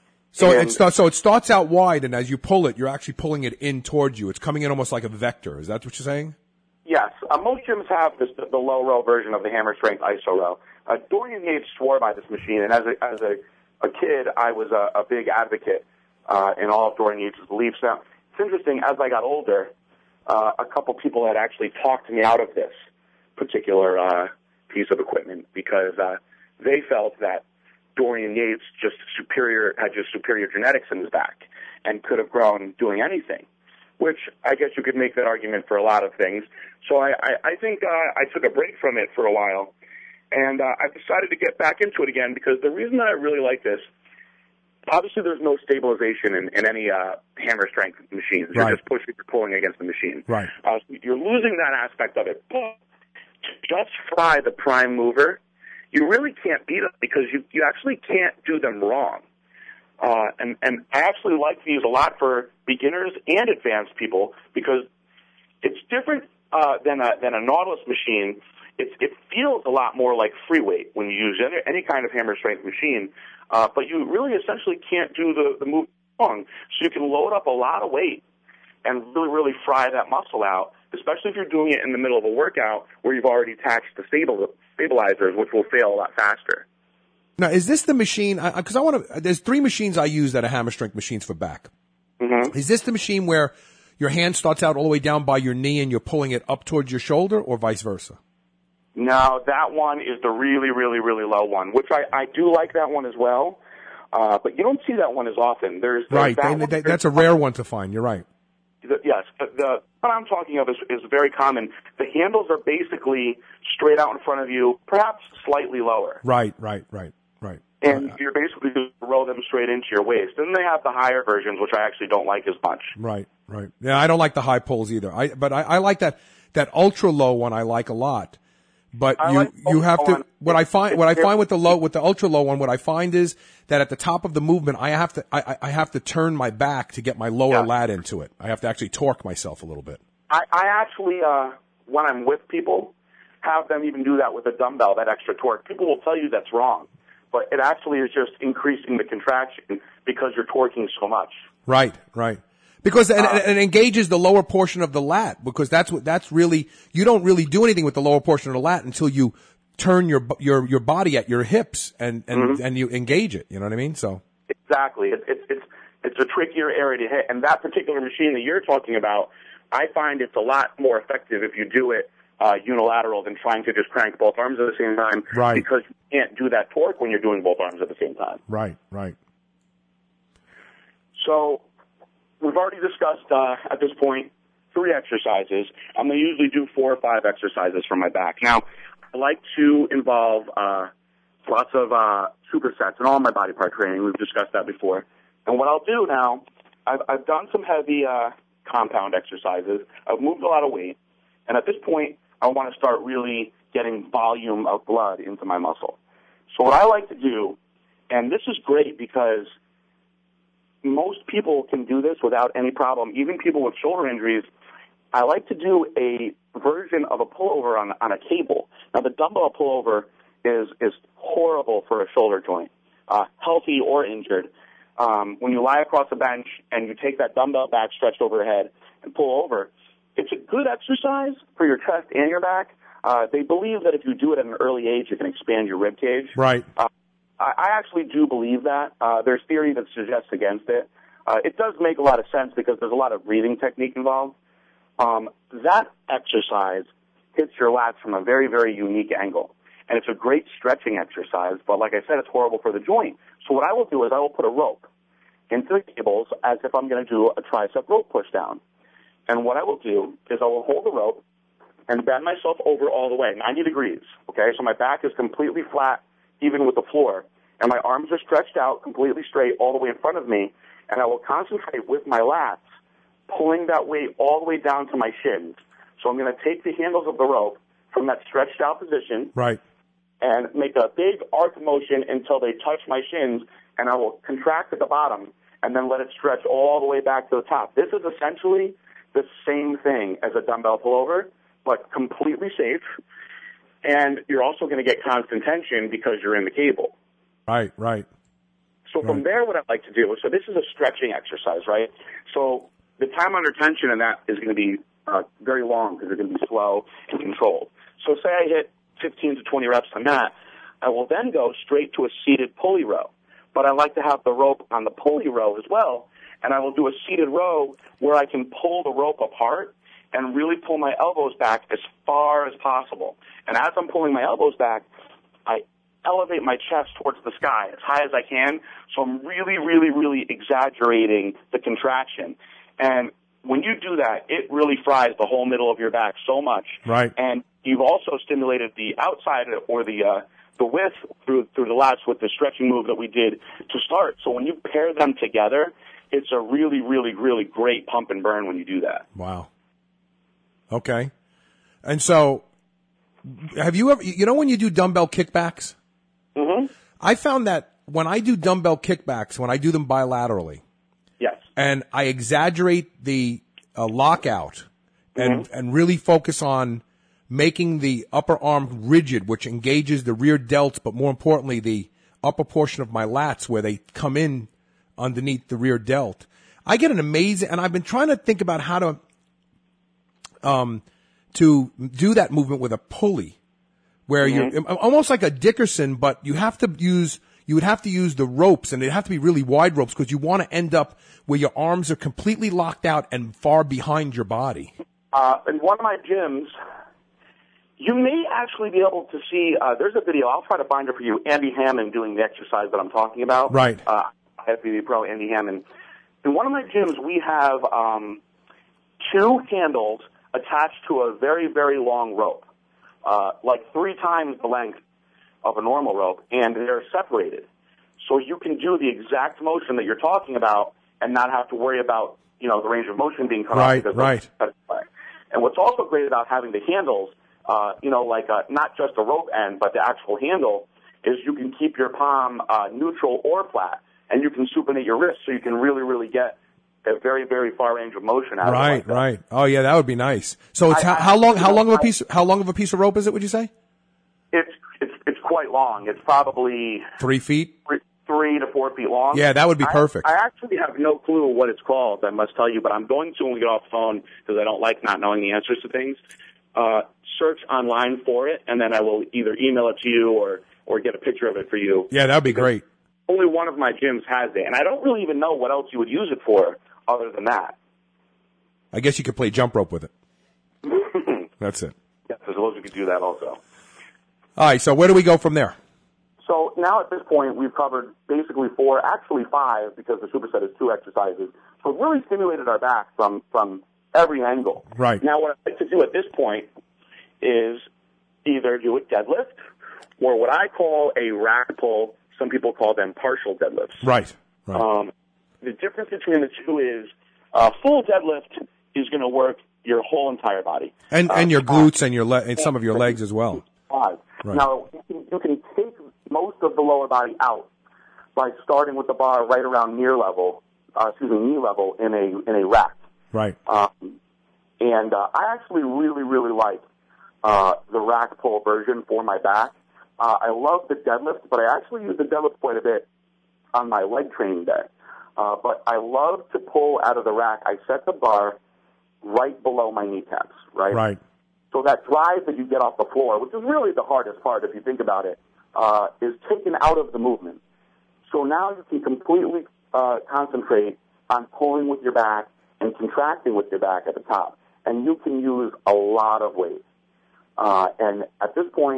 So
and,
it starts. So it starts out wide, and as you pull it, you're actually pulling it in towards you. It's coming in almost like a vector. Is that what you're saying?
Yes. Uh, most gyms have this, the low row version of the hammer strength I S O row. Uh, Dorian Yates swore by this machine, and as a, as a, a kid, I was a, a big advocate uh, in all of Dorian Yates' beliefs. Now, it's interesting, as I got older, uh, a couple people had actually talked me out of this particular uh, piece of equipment because uh, they felt that Dorian Yates just superior had just superior genetics in his back and could have grown doing anything, which I guess you could make that argument for a lot of things. So I, I, I think uh, I took a break from it for a while, and uh, I've decided to get back into it again because the reason that I really like this, obviously there's no stabilization in, in any uh, hammer strength machines. You're
right.
just pushing, you're pulling against the machine.
Right.
Uh, so you're losing that aspect of it. But to just fry the prime mover, you really can't beat them because you, you actually can't do them wrong. Uh, and, and I actually like these a lot for beginners and advanced people because it's different uh, than a than a Nautilus machine. It, it feels a lot more like free weight when you use any, any kind of hammer strength machine, uh, but you really essentially can't do the, the move wrong. So you can load up a lot of weight and really, really fry that muscle out, especially if you're doing it in the middle of a workout where you've already attached the stabil- stabilizers, which will fail a lot faster.
Now, is this the machine? Because I, I want to. There's three machines I use that are hammer strength machines for back.
Mm-hmm.
Is this the machine where your hand starts out all the way down by your knee and you're pulling it up towards your shoulder, or vice versa?
No, that one is the really, really, really low one, which I, I do like that one as well. Uh, but you don't see that one as often. There's, there's
right.
That
they,
one,
they, that's a rare one to find. You're right.
The, yes, the, the what I'm talking of is, is very common. The handles are basically straight out in front of you, perhaps slightly lower.
Right, right, right, right.
And
uh,
you're basically just roll them straight into your waist. Then they have the higher versions, which I actually don't like as much.
Right, right. Yeah, I don't like the high pulls either. I but I, I like that that ultra low one. I like a lot. But
I
you
like
you have to.
one.
What I find what I
It's-
find with the low with the ultra low one, what I find is that at the top of the movement, I have to I, I have to turn my back to get my lower
Yeah.
lat into it. I have to actually torque myself a little bit.
I, I actually, uh, when I'm with people, have them even do that with a dumbbell, that extra torque. People will tell you that's wrong, but it actually is just increasing the contraction because you're torquing so much.
Right, right. Because and,
Uh,
and it engages the lower portion of the lat, because that's what that's really you don't really do anything with the lower portion of the lat until you turn your your your body at your hips and and,
Mm-hmm.
and you engage it. You know what I mean? So
Exactly. It, it, it's it's a trickier area to hit, and that particular machine that you're talking about, I find it's a lot more effective if you do it uh, unilateral than trying to just crank both arms at the same time.
Right.
Because you can't do that torque when you're doing both arms at the same time.
right, right.
So we've already discussed uh, at this point three exercises. I'm going to usually do four or five exercises for my back. Now, I like to involve uh, lots of uh, supersets in all my body part training. We've discussed that before. And what I'll do now, I've, I've done some heavy uh, compound exercises. I've moved a lot of weight. And at this point, I want to start really getting volume of blood into my muscle. So what I like to do, and this is great because most people can do this without any problem, even people with shoulder injuries. I like to do a version of a pullover on, on a cable. Now, the dumbbell pullover is, is horrible for a shoulder joint, uh, healthy or injured. Um, when you lie across a bench and you take that dumbbell back stretched over your head and pull over, it's a good exercise for your chest and your back. Uh, they believe that if you do it at an early age, you can expand your rib cage.
Right.
Uh, I, I actually do believe that. Uh, there's theory that suggests against it. Uh, it does make a lot of sense because there's a lot of breathing technique involved. Um, that exercise hits your lats from a very, very unique angle. and it's a great stretching exercise, but like I said, it's horrible for the joint. So what I will do is I will put a rope into the cables as if I'm going to do a tricep rope push down. And what I will do is I will hold the rope and bend myself over all the way, ninety degrees, okay? So my back is completely flat, even with the floor, and my arms are stretched out completely straight all the way in front of me, and I will concentrate with my lats, pulling that weight all the way down to my shins. So I'm going to take the handles of the rope from that stretched out position,
right,
and make a big arc motion until they touch my shins, and I will contract at the bottom and then let it stretch all the way back to the top. This is essentially the same thing as a dumbbell pullover, but completely safe, and you're also going to get constant tension because you're in the cable.
Right, right.
So from
right.
there, what I'd like to do, so this is a stretching exercise, right? So the time under tension in that is going to be uh, very long because it's going to be slow and controlled. So say I hit fifteen to twenty reps on that, I will then go straight to a seated pulley row. But I like to have the rope on the pulley row as well, and I will do a seated row where I can pull the rope apart and really pull my elbows back as far as possible. And as I'm pulling my elbows back, I elevate my chest towards the sky as high as I can, so I'm really, really, really exaggerating the contraction. And when you do that, it really fries the whole middle of your back so much.
Right.
And you've also stimulated the outside or the uh, the width through through the lats with the stretching move that we did to start. So when you pair them together, it's a really, really, really great pump and burn when you do that.
Wow. Okay. And so, have you ever, you know when you do dumbbell kickbacks?
Mm-hmm.
I found that when I do dumbbell kickbacks, when I do them bilaterally,
yes,
and I exaggerate the uh, lockout and,
mm-hmm.
and really focus on making the upper arm rigid, which engages the rear delts, but more importantly, the upper portion of my lats where they come in underneath the rear delt. I get an amazing, and I've been trying to think about how to, um, to do that movement with a pulley where mm-hmm. you're almost like a Dickerson, but you have to use, you would have to use the ropes, and they'd have to be really wide ropes because you want to end up where your arms are completely locked out and far behind your body.
Uh, in one of my gyms, you may actually be able to see, uh, there's a video, I'll try to find it for you, Andy Hammond doing the exercise that I'm talking about.
Right.
Uh, F B B Pro, Andy Hammond. In one of my gyms, we have um, two handles attached to a very, very long rope, uh, like three times the length of a normal rope, and they're separated. So you can do the exact motion that you're talking about and not have to worry about, you know, the range of motion being cut
right,
off.
Right,
right. And what's also great about having the handles, uh, you know, like uh, not just a rope end, but the actual handle, is you can keep your palm uh, neutral or flat, and you can supinate your wrist so you can really, really get a very, very far range of motion out
right,
of it. Like that.
Right, Oh yeah, that would be nice. So it's
I,
how,
I,
how long? How long of a
I,
piece? How long of a piece of rope is it? Would you say?
It's it's it's quite long. It's probably
three feet,
three, three to four feet long.
Yeah, that would be perfect.
I, I actually have no clue what it's called, I must tell you, but I'm going to when we get off the phone because I don't like not knowing the answers to things. Uh, search online for it, and then I will either email it to you or or get a picture of it for you.
Yeah, that would be great.
Only one of my gyms has it, and I don't really even know what else you would use it for other than that.
I guess you could play jump rope with it. That's it.
Yeah, I suppose we could do that also.
All right, so where do we go from there?
So now at this point, we've covered basically four, actually five, because the superset is two exercises. So it really stimulated our back from, from every angle.
Right.
Now what I'd like to do at this point is either do a deadlift or what I call a rack pull. Some people call them partial deadlifts.
Right. right.
Um, the difference between the two is uh, full deadlift is going to work your whole entire body.
And
uh,
and your glutes and your le- and some of your legs as well.
Right. Now, you can, you can take most of the lower body out by starting with the bar right around near level, uh, excuse me, knee level in a in a rack.
Right.
Um, and uh, I actually really, really like uh, the rack pull version for my back. Uh, I love the deadlift, but I actually use the deadlift quite a bit on my leg training day. Uh, but I love to pull out of the rack. I set the bar right below my kneecaps, right?
Right.
So that drive that you get off the floor, which is really the hardest part if you think about it, uh, is taken out of the movement. So now you can completely uh, concentrate on pulling with your back and contracting with your back at the top. And you can use a lot of weight. Uh, and at this point,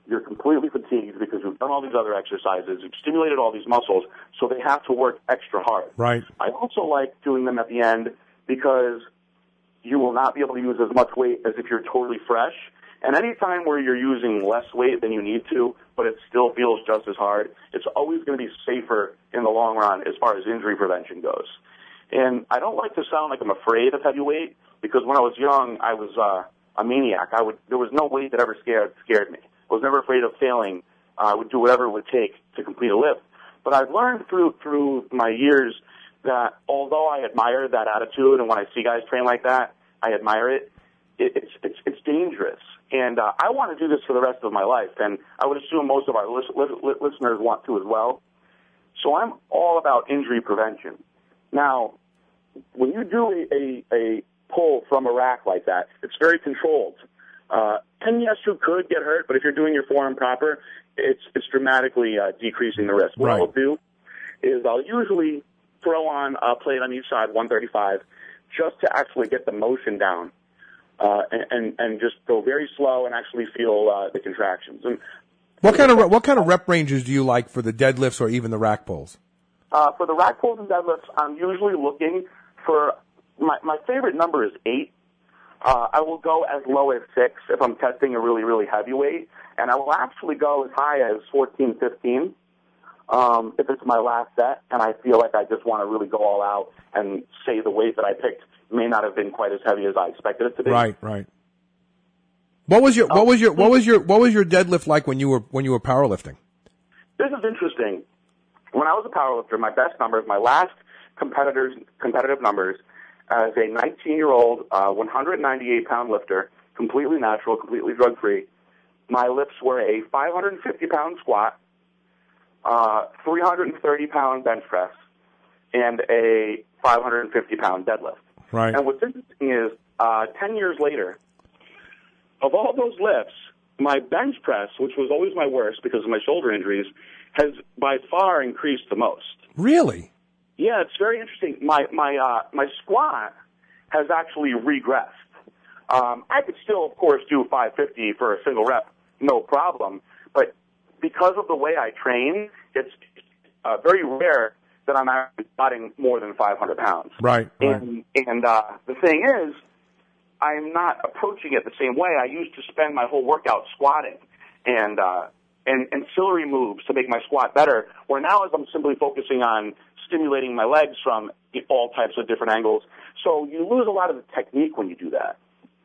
you're completely fatigued because you've done all these other exercises, you've stimulated all these muscles, so they have to work extra hard.
Right.
I also like doing them at the end because you will not be able to use as much weight as if you're totally fresh. And any time where you're using less weight than you need to, but it still feels just as hard, it's always going to be safer in the long run as far as injury prevention goes. And I don't like to sound like I'm afraid of heavy weight, because when I was young, I was uh, a maniac. I would there was no weight that ever scared scared me. I was never afraid of failing. Uh, I would do whatever it would take to complete a lift. But I've learned through through my years that although I admire that attitude, and when I see guys train like that, I admire it, it it's, it's, it's dangerous. And uh, I want to do this for the rest of my life, and I would assume most of our lis- li- listeners want to as well. So I'm all about injury prevention. Now, when you do a, a, a pull from a rack like that, it's very controlled. Uh, and yes, you could get hurt, but if you're doing your form proper, it's, it's dramatically uh, decreasing the risk. What
Right.
I'll do is I'll usually throw on a plate on each side, one thirty-five, just to actually get the motion down. Uh, and, and, and just go very slow and actually feel uh, the contractions. And
What kind of what kind of rep ranges do you like for the deadlifts or even the rack pulls?
uh, for the rack pulls and deadlifts, I'm usually looking for my, my favorite number is eight. Uh, I will go as low as six if I'm testing a really, really heavy weight, and I will actually go as high as fourteen, fifteen um, if it's my last set, and I feel like I just want to really go all out and say the weight that I picked may not have been quite as heavy as I expected it to be.
Right, right. What was your what was your what was your what was your deadlift like when you were when you were powerlifting?
This is interesting. When I was a powerlifter, my best numbers, my last competitors competitive numbers, as a nineteen-year-old, uh, one hundred ninety-eight pound lifter, completely natural, completely drug-free, my lifts were a five hundred fifty pound squat, uh, three hundred thirty pound bench press, and a five hundred fifty pound deadlift.
Right.
And what's interesting is, uh, ten years later, of all those lifts, my bench press, which was always my worst because of my shoulder injuries, has by far increased the most.
Really?
Yeah, it's very interesting. My my uh, my squat has actually regressed. Um, I could still, of course, do five fifty for a single rep, no problem. But because of the way I train, it's uh, very rare that I'm actually squatting more than five hundred pounds.
Right. right.
And and uh, the thing is, I'm not approaching it the same way. I used to spend my whole workout squatting and uh, and ancillary moves to make my squat better. Where now, as I'm simply focusing on stimulating my legs from all types of different angles, so you lose a lot of the technique when you do that.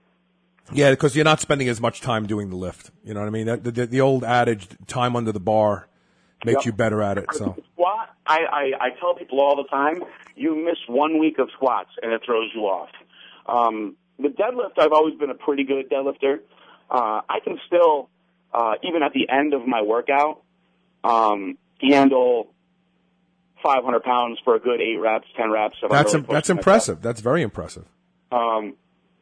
Yeah, because you're not spending as much time doing the lift. You know what I mean? The, the, the old adage, time under the bar, makes
Yep.
you better at it. So
Squat, I, I, I tell people all the time, you miss one week of squats and it throws you off. Um, the deadlift, I've always been a pretty good deadlifter. Uh, I can still, uh, even at the end of my workout, um, handle five hundred pounds for a good eight reps, ten reps. If I'm
that's
really
im- that's
pushing
impressive.
myself.
That's very impressive.
Um,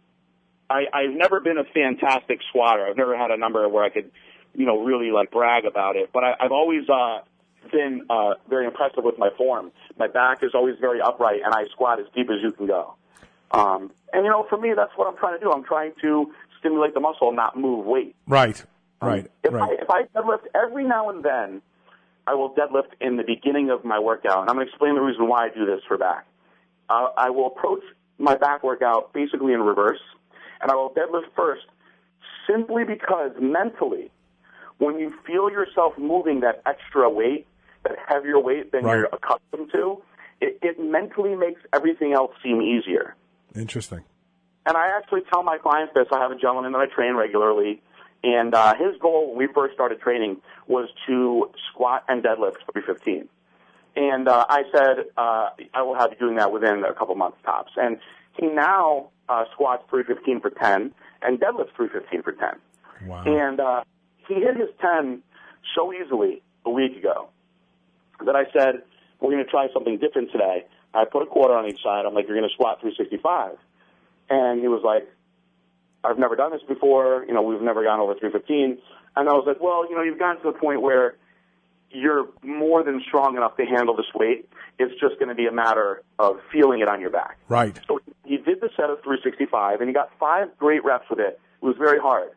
I, I've never been a fantastic squatter. I've never had a number where I could, you know, really like brag about it. But I, I've always uh, been uh, very impressive with my form. My back is always very upright, and I squat as deep as you can go. Um, and you know, for me, that's what I'm trying to do. I'm trying to stimulate the muscle, not move weight.
Right.
Um,
Right.
if
right.
I if I deadlift every now and then, I will deadlift in the beginning of my workout, and I'm going to explain the reason why I do this for back. Uh, I will approach my back workout basically in reverse, and I will deadlift first simply because mentally, when you feel yourself moving that extra weight, that heavier weight than
Right.
you're accustomed to, it, it mentally makes everything else seem easier.
Interesting.
And I actually tell my clients this. I have a gentleman that I train regularly, and uh, his goal when we first started training was to squat and deadlift three fifteen. And uh, I said, uh, I will have you doing that within a couple months tops. And he now uh, squats three fifteen for ten and deadlifts three fifteen for ten.
Wow.
And uh, he hit his ten so easily a week ago that I said, we're going to try something different today. I put a quarter on each side. I'm like, you're going to squat three sixty-five. And he was like, I've never done this before. You know, we've never gone over three fifteen. And I was like, well, you know, you've gotten to the point where you're more than strong enough to handle this weight. It's just going to be a matter of feeling it on your back.
Right.
So he did the set of three sixty-five, and he got five great reps with it. It was very hard.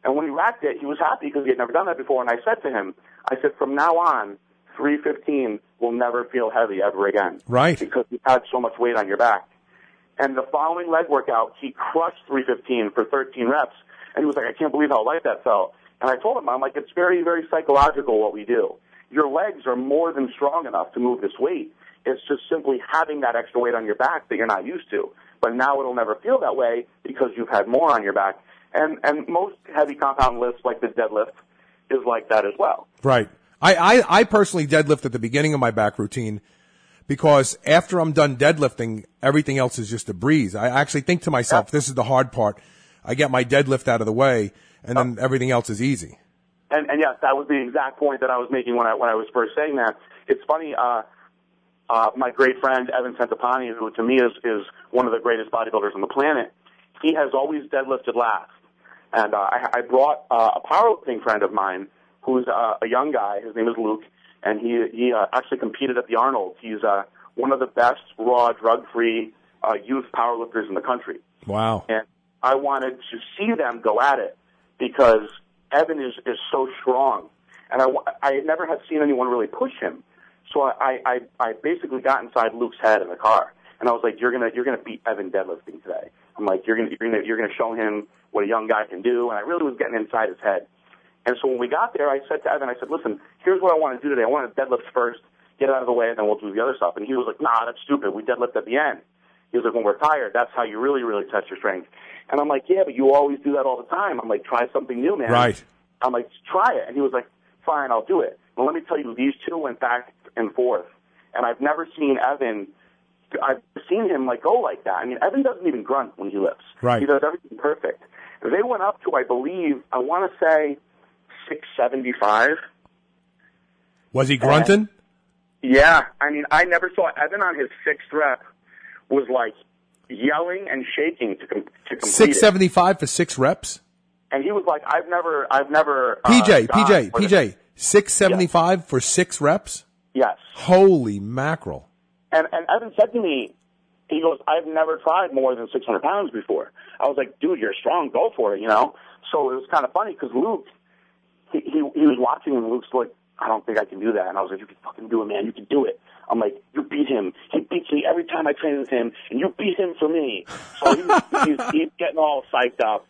And when he racked it, he was happy because he had never done that before. And I said to him, I said, from now on, three fifteen will never feel heavy ever again.
Right.
Because you had so much weight on your back. And the following leg workout, he crushed three fifteen for thirteen reps. And he was like, I can't believe how light that felt. And I told him, I'm like, it's very, very psychological what we do. Your legs are more than strong enough to move this weight. It's just simply having that extra weight on your back that you're not used to. But now it'll never feel that way because you've had more on your back. And and most heavy compound lifts, like the deadlift, is like that as well.
Right. I, I, I personally deadlift at the beginning of my back routine because after I'm done deadlifting, everything else is just a breeze. I actually think to myself, this is the hard part. I get my deadlift out of the way, and then everything else is easy.
And, and yes, that was the exact point that I was making when I when I was first saying that. It's funny, uh, uh, my great friend Evan Centopani, who to me is, is one of the greatest bodybuilders on the planet, he has always deadlifted last. And uh, I, I brought uh, a powerlifting friend of mine who's uh, a young guy. His name is Luke, and he he uh, actually competed at the Arnold. He's uh, one of the best raw, drug-free uh, youth powerlifters in the country.
Wow.
And I wanted to see them go at it because Evan is, is so strong. And I, I never had seen anyone really push him. So I, I, I basically got inside Luke's head in the car. And I was like, you're going to you're gonna beat Evan deadlifting today. I'm like, you're going you're gonna, you're gonna show him what a young guy can do. And I really was getting inside his head. And so when we got there, I said to Evan, I said, listen, here's what I want to do today. I want to deadlift first, get it out of the way, and then we'll do the other stuff. And he was like, nah, that's stupid. We deadlift at the end. He was like, when we're tired, that's how you really, really test your strength. And I'm like, yeah, but you always do that all the time. I'm like, try something new, man.
Right.
I'm like, try it. And he was like, fine, I'll do it. Well, let me tell you, these two went back and forth. And I've never seen Evan, I've seen him, like, go like that. I mean, Evan doesn't even grunt when he lifts.
Right.
He does everything perfect. They went up to, I believe, I want to say six seventy-five.
Was he grunting?
And, yeah. I mean, I never saw Evan on his sixth rep was, like, yelling and shaking to, com- to complete
six seventy-five for six reps?
And he was like, I've never, I've never.
P J,
uh,
P J, P J, six seventy-five yes. for six reps?
Yes.
Holy mackerel.
And, and Evan said to me, he goes, I've never tried more than six hundred pounds before. I was like, dude, you're strong, go for it, you know? So it was kind of funny because Luke, he, he, he was watching and Luke's like, I don't think I can do that. And I was like, you can fucking do it, man, you can do it. I'm like, you beat him. He beats me every time I train with him, and you beat him for me. So he's, he's, he's getting all psyched up.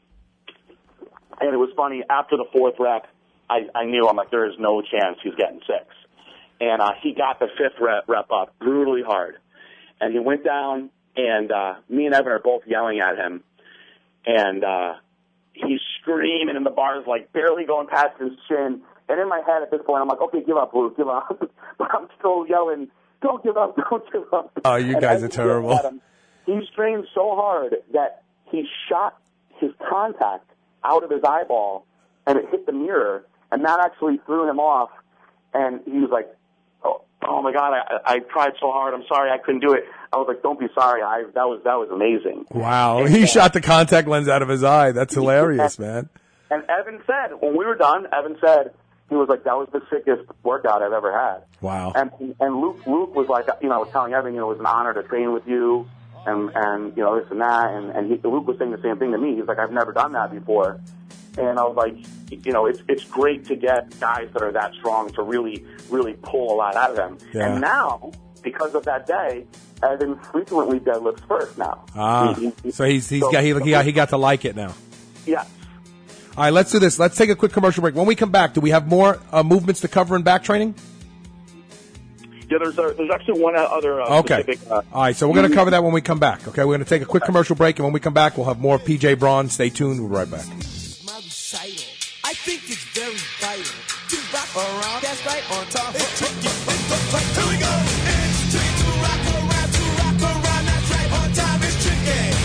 And it was funny, after the fourth rep, I, I knew, I'm like, there is no chance he's getting six. And uh, he got the fifth rep, rep up brutally hard. And he went down, and uh, me and Evan are both yelling at him. And uh, he's screaming, and the bar's like barely going past his chin. And in my head at this point, I'm like, okay, give up, Luke, give up. But I'm still yelling, don't give up, don't give up.
Oh, you
and
guys are terrible.
Him, he strained so hard that he shot his contact out of his eyeball, and it hit the mirror, and that actually threw him off. And he was like, oh, oh my God, I, I tried so hard. I'm sorry I couldn't do it. I was like, don't be sorry. I that was that was amazing.
Wow,
and,
he
uh,
shot the contact lens out of his eye. That's hilarious,
and,
man.
And Evan said, when we were done, Evan said, he was like, that was the sickest workout I've ever had.
Wow.
And and Luke Luke was like, you know, I was telling Evan, you know, it was an honor to train with you, and and you know this and that, and and he, Luke was saying the same thing to me. He's like, I've never done that before, and I was like, you know, it's it's great to get guys that are that strong to really really pull a lot out of them.
Yeah.
And now, because of that day, Evan frequently deadlifts first now.
Ah,
he, he,
so he's he's
so,
got he, he got he got to like it now.
Yeah.
All right, let's do this. Let's take a quick commercial break. When we come back, do we have more uh, movements to cover in back training?
Yeah, there's a, there's actually one other uh,
okay.
specific. Uh,
All right, so we're going to cover that when we come back. Okay, we're going to take a quick commercial break, and when we come back, we'll have more P J Braun. Stay tuned. We'll be right back.
My recital, I think it's very vital to rock around. That's right on top. It's tricky. Here we go. It's tricky to rock around, to rock around. That's right on time. It's tricky.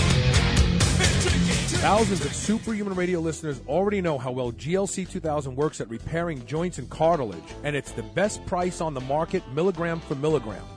Thousands of Superhuman Radio listeners already know how well G L C two thousand works at repairing joints and cartilage, and it's the best price on the market, milligram for milligram.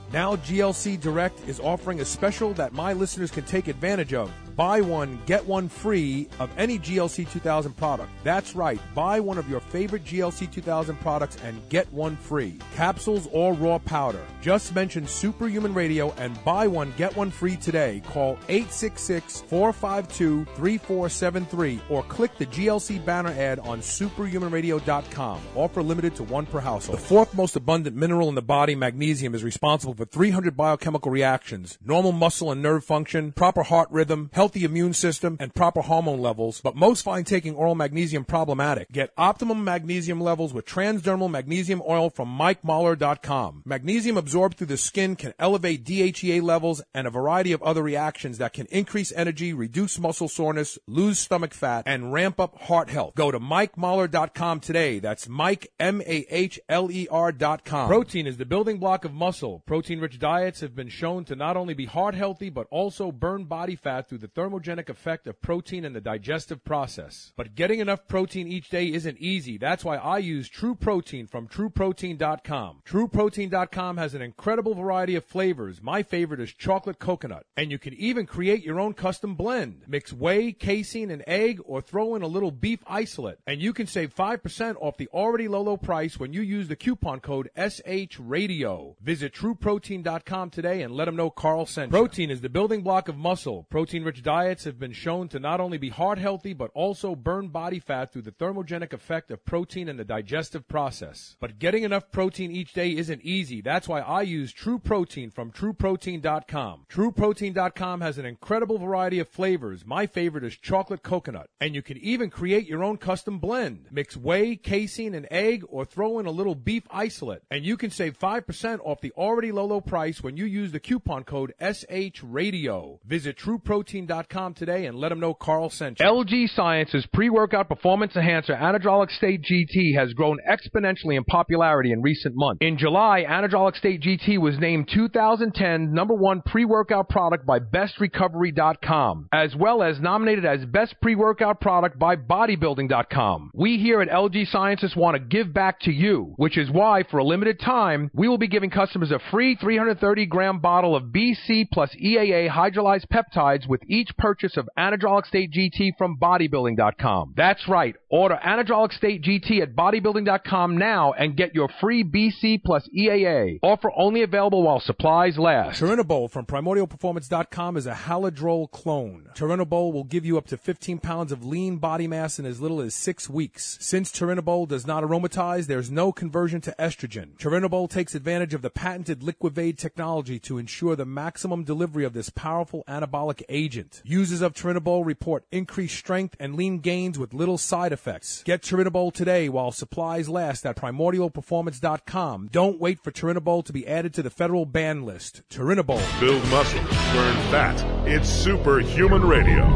Now G L C Direct is offering a special that my listeners can take advantage of. Buy one, get one free of any G L C two thousand product. That's right. Buy one of your favorite G L C two thousand products and get one free. Capsules or raw powder. Just mention Superhuman Radio and buy one, get one free today. Call eight six six, four five two, three four seven three or click the G L C banner ad on superhuman radio dot com. Offer limited to one per household. The fourth most abundant mineral in the body, magnesium, is responsible for three hundred biochemical reactions, normal muscle and nerve function, proper heart rhythm, healthy immune system, and proper hormone levels, but most find taking oral magnesium problematic. Get optimum magnesium levels with transdermal magnesium oil from mike mahler dot com. Magnesium absorbed through the skin can elevate D H E A levels and a variety of other reactions that can increase energy, reduce muscle soreness, lose stomach fat, and ramp up heart health. Go to mike mahler dot com today. That's Mike, M A H L E R dot com. Protein is the building block of muscle. Protein-rich diets have been shown to not only be heart healthy, but also burn body fat through the thermogenic effect of protein in the digestive process. But getting enough protein each day isn't easy. That's why I use True Protein from true protein dot com. true protein dot com has an incredible variety of flavors. My favorite is chocolate coconut. And you can even create your own custom blend. Mix whey, casein, and egg, or throw in a little beef isolate. And you can save five percent off the already low, low price when you use the coupon code S H Radio. Visit true protein dot com today and let them know Carl sent you. Protein is the building block of muscle. Protein-rich diets have been shown to not only be heart healthy, but also burn body fat through the thermogenic effect of protein in the digestive process. But getting enough protein each day isn't easy. That's why I use True Protein from true protein dot com. true protein dot com has an incredible variety of flavors. My favorite is chocolate coconut. And you can even create your own custom blend. Mix whey, casein, and egg, or throw in a little beef isolate. And you can save five percent off the already low, low price when you use the coupon code S H Radio. Visit true protein dot com today and let them know Carl sent you. L G Science's pre-workout performance enhancer Anadrolic State G T has grown exponentially in popularity in recent months. In July, Anadrolic State G T was named two thousand ten number one pre-workout product by best recovery dot com, as well as nominated as best pre-workout product by bodybuilding dot com. We here at L G Sciences want to give back to you, which is why for a limited time, we will be giving customers a free three hundred thirty gram bottle of B C plus E A A hydrolyzed peptides with each purchase of Anadrolic State G T from bodybuilding dot com. That's right. Order Anadrolic State G T at bodybuilding dot com now and get your free B C plus E A A. Offer only available while supplies last. Turinabol from primordial performance dot com is a Haladrol clone. Turinabol will give you up to fifteen pounds of lean body mass in as little as six weeks. Since Turinabol does not aromatize, there's no conversion to estrogen. Turinabol takes advantage of the patented Liquivade technology to ensure the maximum delivery of this powerful anabolic agent. Users of Turinabol report increased strength and lean gains with little side effects. Get Turinabol today while supplies last at primordial performance dot com. Don't wait for Turinabol to be added to the federal ban list. Turinabol.
Build muscle, burn fat. It's Superhuman Radio.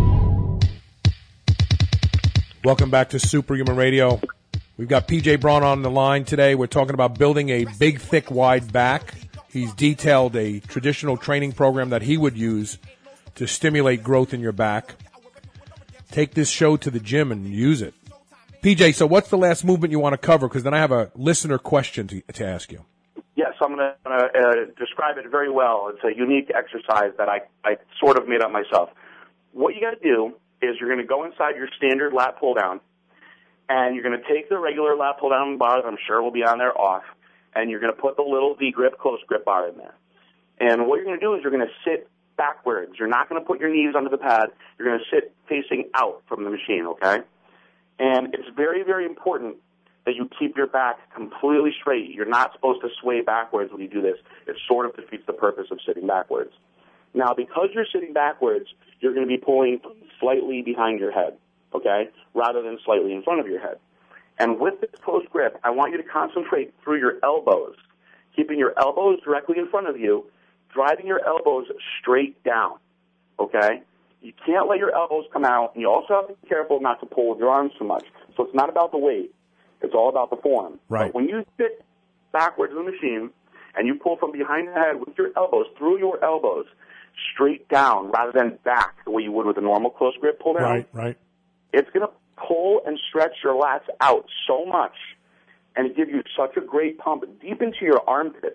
Welcome back to Superhuman Radio. We've got P J Braun on the line today. We're talking about building a big, thick, wide back. He's detailed a traditional training program that he would use to stimulate growth in your back. Take this show to the gym and use it. P J, so what's the last movement you want to cover? Because then I have a listener question to, to ask you.
Yes, I'm going to uh, describe it very well. It's a unique exercise that I, I sort of made up myself. What you got to do is you're going to go inside your standard lat pull down, and you're going to take the regular lat pull down bar that I'm sure will be on there off, and you're going to put the little V-grip close grip bar in there. And what you're going to do is you're going to sit backwards. You're not going to put your knees under the pad. You're going to sit facing out from the machine, okay? And it's very, very important that you keep your back completely straight. You're not supposed to sway backwards when you do this. It sort of defeats the purpose of sitting backwards. Now, because you're sitting backwards, you're going to be pulling slightly behind your head, okay, rather than slightly in front of your head. And with this close grip, I want you to concentrate through your elbows, keeping your elbows directly in front of you, driving your elbows straight down, okay? You can't let your elbows come out, and you also have to be careful not to pull with your arms too much. So it's not about the weight. It's all about the form.
Right.
But when you sit backwards in the machine and you pull from behind the head with your elbows, through your elbows, straight down rather than back the way you would with a normal close grip pull down,
Right, right.
it's going to pull and stretch your lats out so much and give you such a great pump deep into your armpits.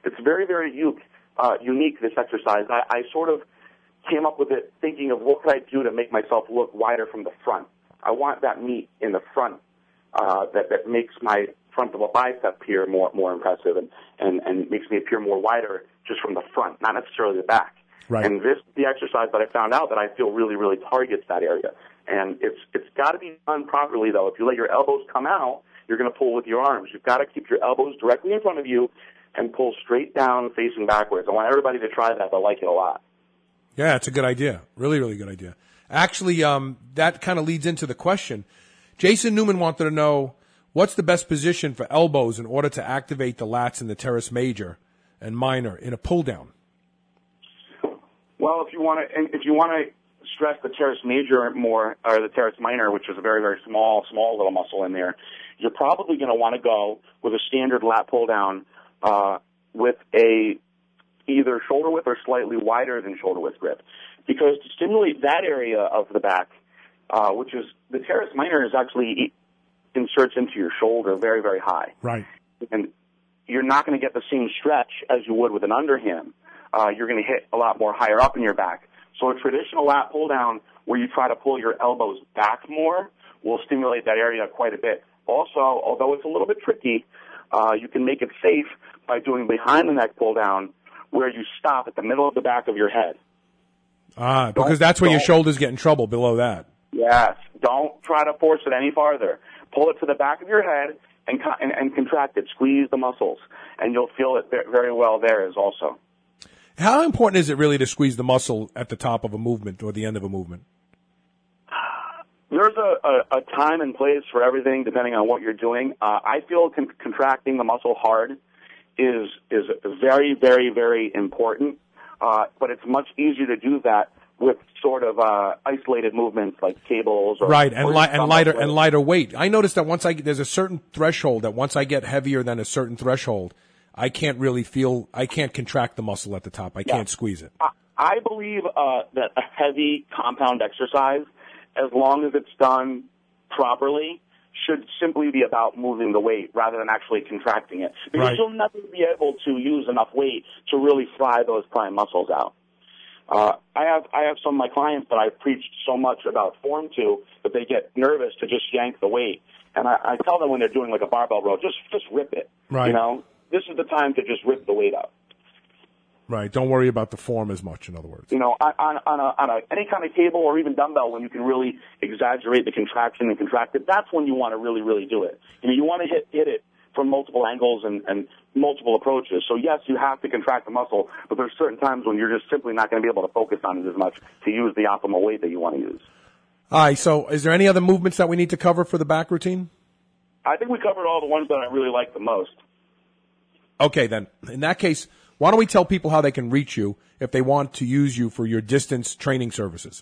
It's very, very unique, uh, unique, this exercise. I, I sort of came up with it thinking of what could I do to make myself look wider from the front. I want that meat in the front uh, that, that makes my frontal bicep appear more more impressive and, and, and makes me appear more wider just from the front, not necessarily the back.
Right.
And this is the exercise that I found out that I feel really, really targets that area. And it's it's got to be done properly, though. If you let your elbows come out, you're going to pull with your arms. You've got to keep your elbows directly in front of you and pull straight down facing backwards. I want everybody to try that. They'll like it a lot.
Yeah, it's a good idea. Really, really good idea. Actually, um, that kind of leads into the question. Jason Newman wanted to know, what's the best position for elbows in order to activate the lats and the teres major and minor in a pull down?
Well, if you want to, if you want to stress the teres major more, or the teres minor, which is a very, very small, small little muscle in there, you're probably going to want to go with a standard lat pull down uh, with a either shoulder width or slightly wider than shoulder width grip, because to stimulate that area of the back, uh, which is the teres minor, is actually inserts into your shoulder very, very high.
Right.
And you're not going to get the same stretch as you would with an underhand. Uh, you're going to hit a lot more higher up in your back. So a traditional lat pull down where you try to pull your elbows back more will stimulate that area quite a bit. Also, although it's a little bit tricky, uh, you can make it safe by doing behind the neck pull down where you stop at the middle of the back of your head.
Ah, because don't, that's where your shoulders get in trouble, below that.
Yes. Don't try to force it any farther. Pull it to the back of your head and, and, and contract it. Squeeze the muscles, and you'll feel it very well there as also.
How important is it really to squeeze the muscle at the top of a movement or the end of a movement?
There's a, a, a time and place for everything depending on what you're doing. Uh, I feel con- contracting the muscle hard is is very, very, very important, uh, but it's much easier to do that with sort of uh, isolated movements like cables or
right and
or
li- and lighter and lighter weight. I noticed that once I there's a certain threshold that once I get heavier than a certain threshold, I can't really feel I can't contract the muscle at the top. I
yeah.
can't squeeze it.
I, I believe uh, that a heavy compound exercise, as long as it's done properly, should simply be about moving the weight rather than actually contracting it. Because
right.
you'll never be able to use enough weight to really fry those prime muscles out. Uh, I have I have some of my clients that I've preached so much about form to that they get nervous to just yank the weight. And I, I tell them when they're doing like a barbell row, just just rip it.
Right.
You know, this is the time to just rip the weight up.
Right. Don't worry about the form as much, in other words.
You know, on on a, on a any kind of cable or even dumbbell, when you can really exaggerate the contraction and contract it, that's when you want to really, really do it. You know, you want to hit hit it from multiple angles and, and multiple approaches. So yes, you have to contract the muscle, but there's certain times when you're just simply not going to be able to focus on it as much to use the optimal weight that you want to use.
All right. So, is there any other movements that we need to cover for the back routine?
I think we covered all the ones that I really like the most.
Okay, then. In that case, why don't we tell people how they can reach you if they want to use you for your distance training services?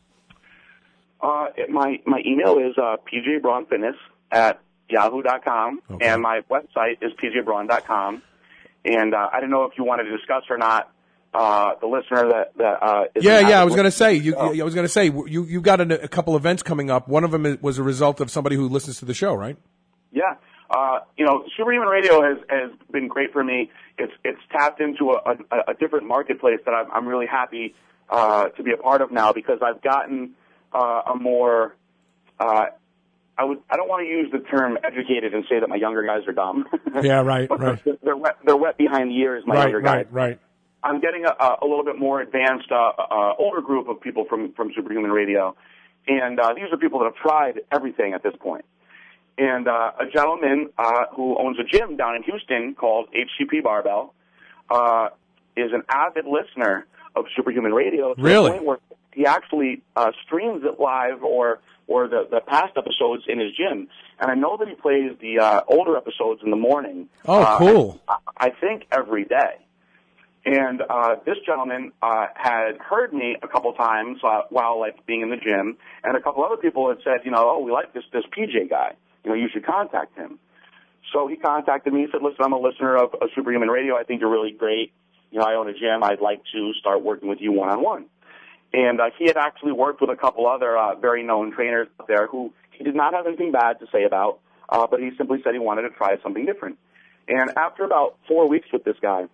Uh, my my email is uh, p j braun fitness at yahoo dot com, okay. And my website is p j braun dot com. And uh, I don't know if you wanted to discuss or not uh, the listener that that uh, is
yeah yeah I was going to say you, I was going to say you you got a, a couple events coming up. One of them was a result of somebody who listens to the show, right?
Yeah. Uh, you know, Superhuman Radio has, has been great for me. It's it's tapped into a, a, a different marketplace that I'm, I'm really happy uh, to be a part of now, because I've gotten uh, a more uh, I would I don't want to use the term educated and say that my younger guys are dumb.
Yeah, right, right.
They're, they're wet they're wet behind the ears, my
right,
younger guys.
Right, right.
I'm getting a, a little bit more advanced, uh, uh, older group of people from from Superhuman Radio, and uh, these are people that have tried everything at this point. And uh, a gentleman uh, who owns a gym down in Houston called H C P Barbell uh, is an avid listener of Superhuman Radio. To
really?
The point where he actually uh, streams it live or or the, the past episodes in his gym. And I know that he plays the uh, older episodes in the morning.
Oh,
uh,
cool.
I, I think every day. And uh, this gentleman uh, had heard me a couple times uh, while like being in the gym, and a couple other people had said, you know, oh, we like this this P J guy. You know, you should contact him. So he contacted me. He said, listen, I'm a listener of, of Superhuman Radio. I think you're really great. You know, I own a gym. I'd like to start working with you one-on-one. And uh, he had actually worked with a couple other uh, very known trainers out there who he did not have anything bad to say about, uh, but he simply said he wanted to try something different. And after about four weeks with this guy,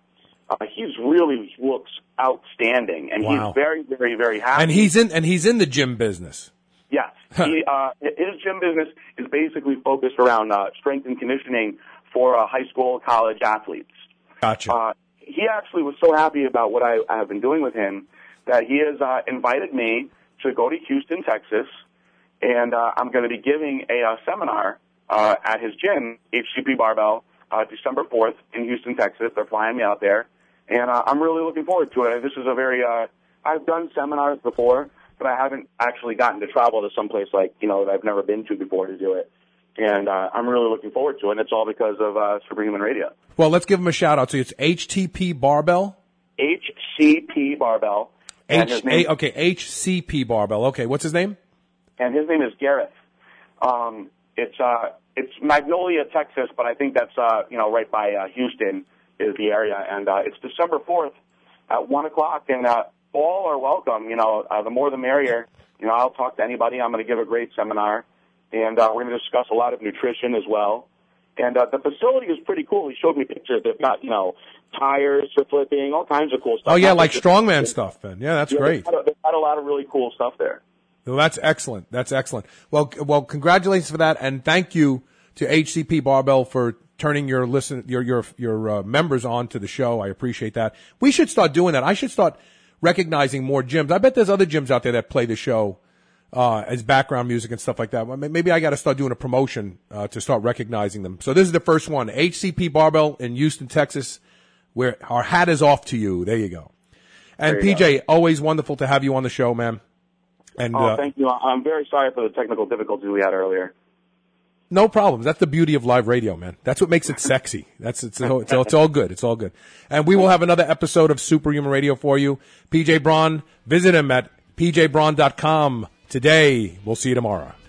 Uh, he's really looks outstanding, and
Wow.
he's very, very, very happy.
And he's in and he's in the gym business.
Yes. he, uh, his gym business is basically focused around uh, strength and conditioning for uh, high school, college athletes.
Gotcha.
Uh, he actually was so happy about what I, I have been doing with him that he has uh, invited me to go to Houston, Texas, and uh, I'm going to be giving a uh, seminar uh, at his gym, H C P Barbell, uh, December fourth in Houston, Texas. They're flying me out there, and uh, I'm really looking forward to it. This is a very uh, I've done seminars before, but I haven't actually gotten to travel to someplace like, you know, that I've never been to before to do it. And uh, I'm really looking forward to it, and it's all because of uh, Superhuman Radio.
Well, let's give him a shout-out. So it's H T P Barbell?
H C P Barbell. And
H-
his name,
A- okay, H C P Barbell. Okay, what's his name?
and his name is Gareth. Um, it's uh, it's Magnolia, Texas, but I think that's, uh, you know, right by uh, Houston is the area. And uh, it's December fourth at one o'clock, and uh, all are welcome. You know, uh, the more the merrier. You know, I'll talk to anybody. I'm going to give a great seminar, and uh, we're going to discuss a lot of nutrition as well. And uh, the facility is pretty cool. He showed me pictures. They've got, you know, tires for flipping, all kinds of cool stuff.
Oh, yeah,
Not
like
just-
strongman stuff, Ben. Yeah, that's
Yeah,
great.
They've got, a, they've got a lot of really cool stuff there.
Well, that's excellent. That's excellent. Well, c- well, congratulations for that, and thank you to H C P Barbell for turning your listen your your your uh, members on to the show. I appreciate that. We should start doing that. I should start recognizing more gyms. I bet there's other gyms out there that play the show uh as background music and stuff like that. Well, maybe I got to start doing a promotion uh, to start recognizing them. So this is the first one, H C P Barbell in Houston, Texas, where our hat is off to you. There you go. And
There you
P J, always wonderful to have you on the show, man. And
Oh,
uh,
thank you. I'm very sorry for the technical difficulties we had earlier.
no problems. That's the beauty of live radio, man. That's what makes it sexy. That's it's it's, it's, it's all good. It's all good. And we will have another episode of Superhuman Radio for you. P J Braun, visit him at p j braun dot com today. We'll see you tomorrow.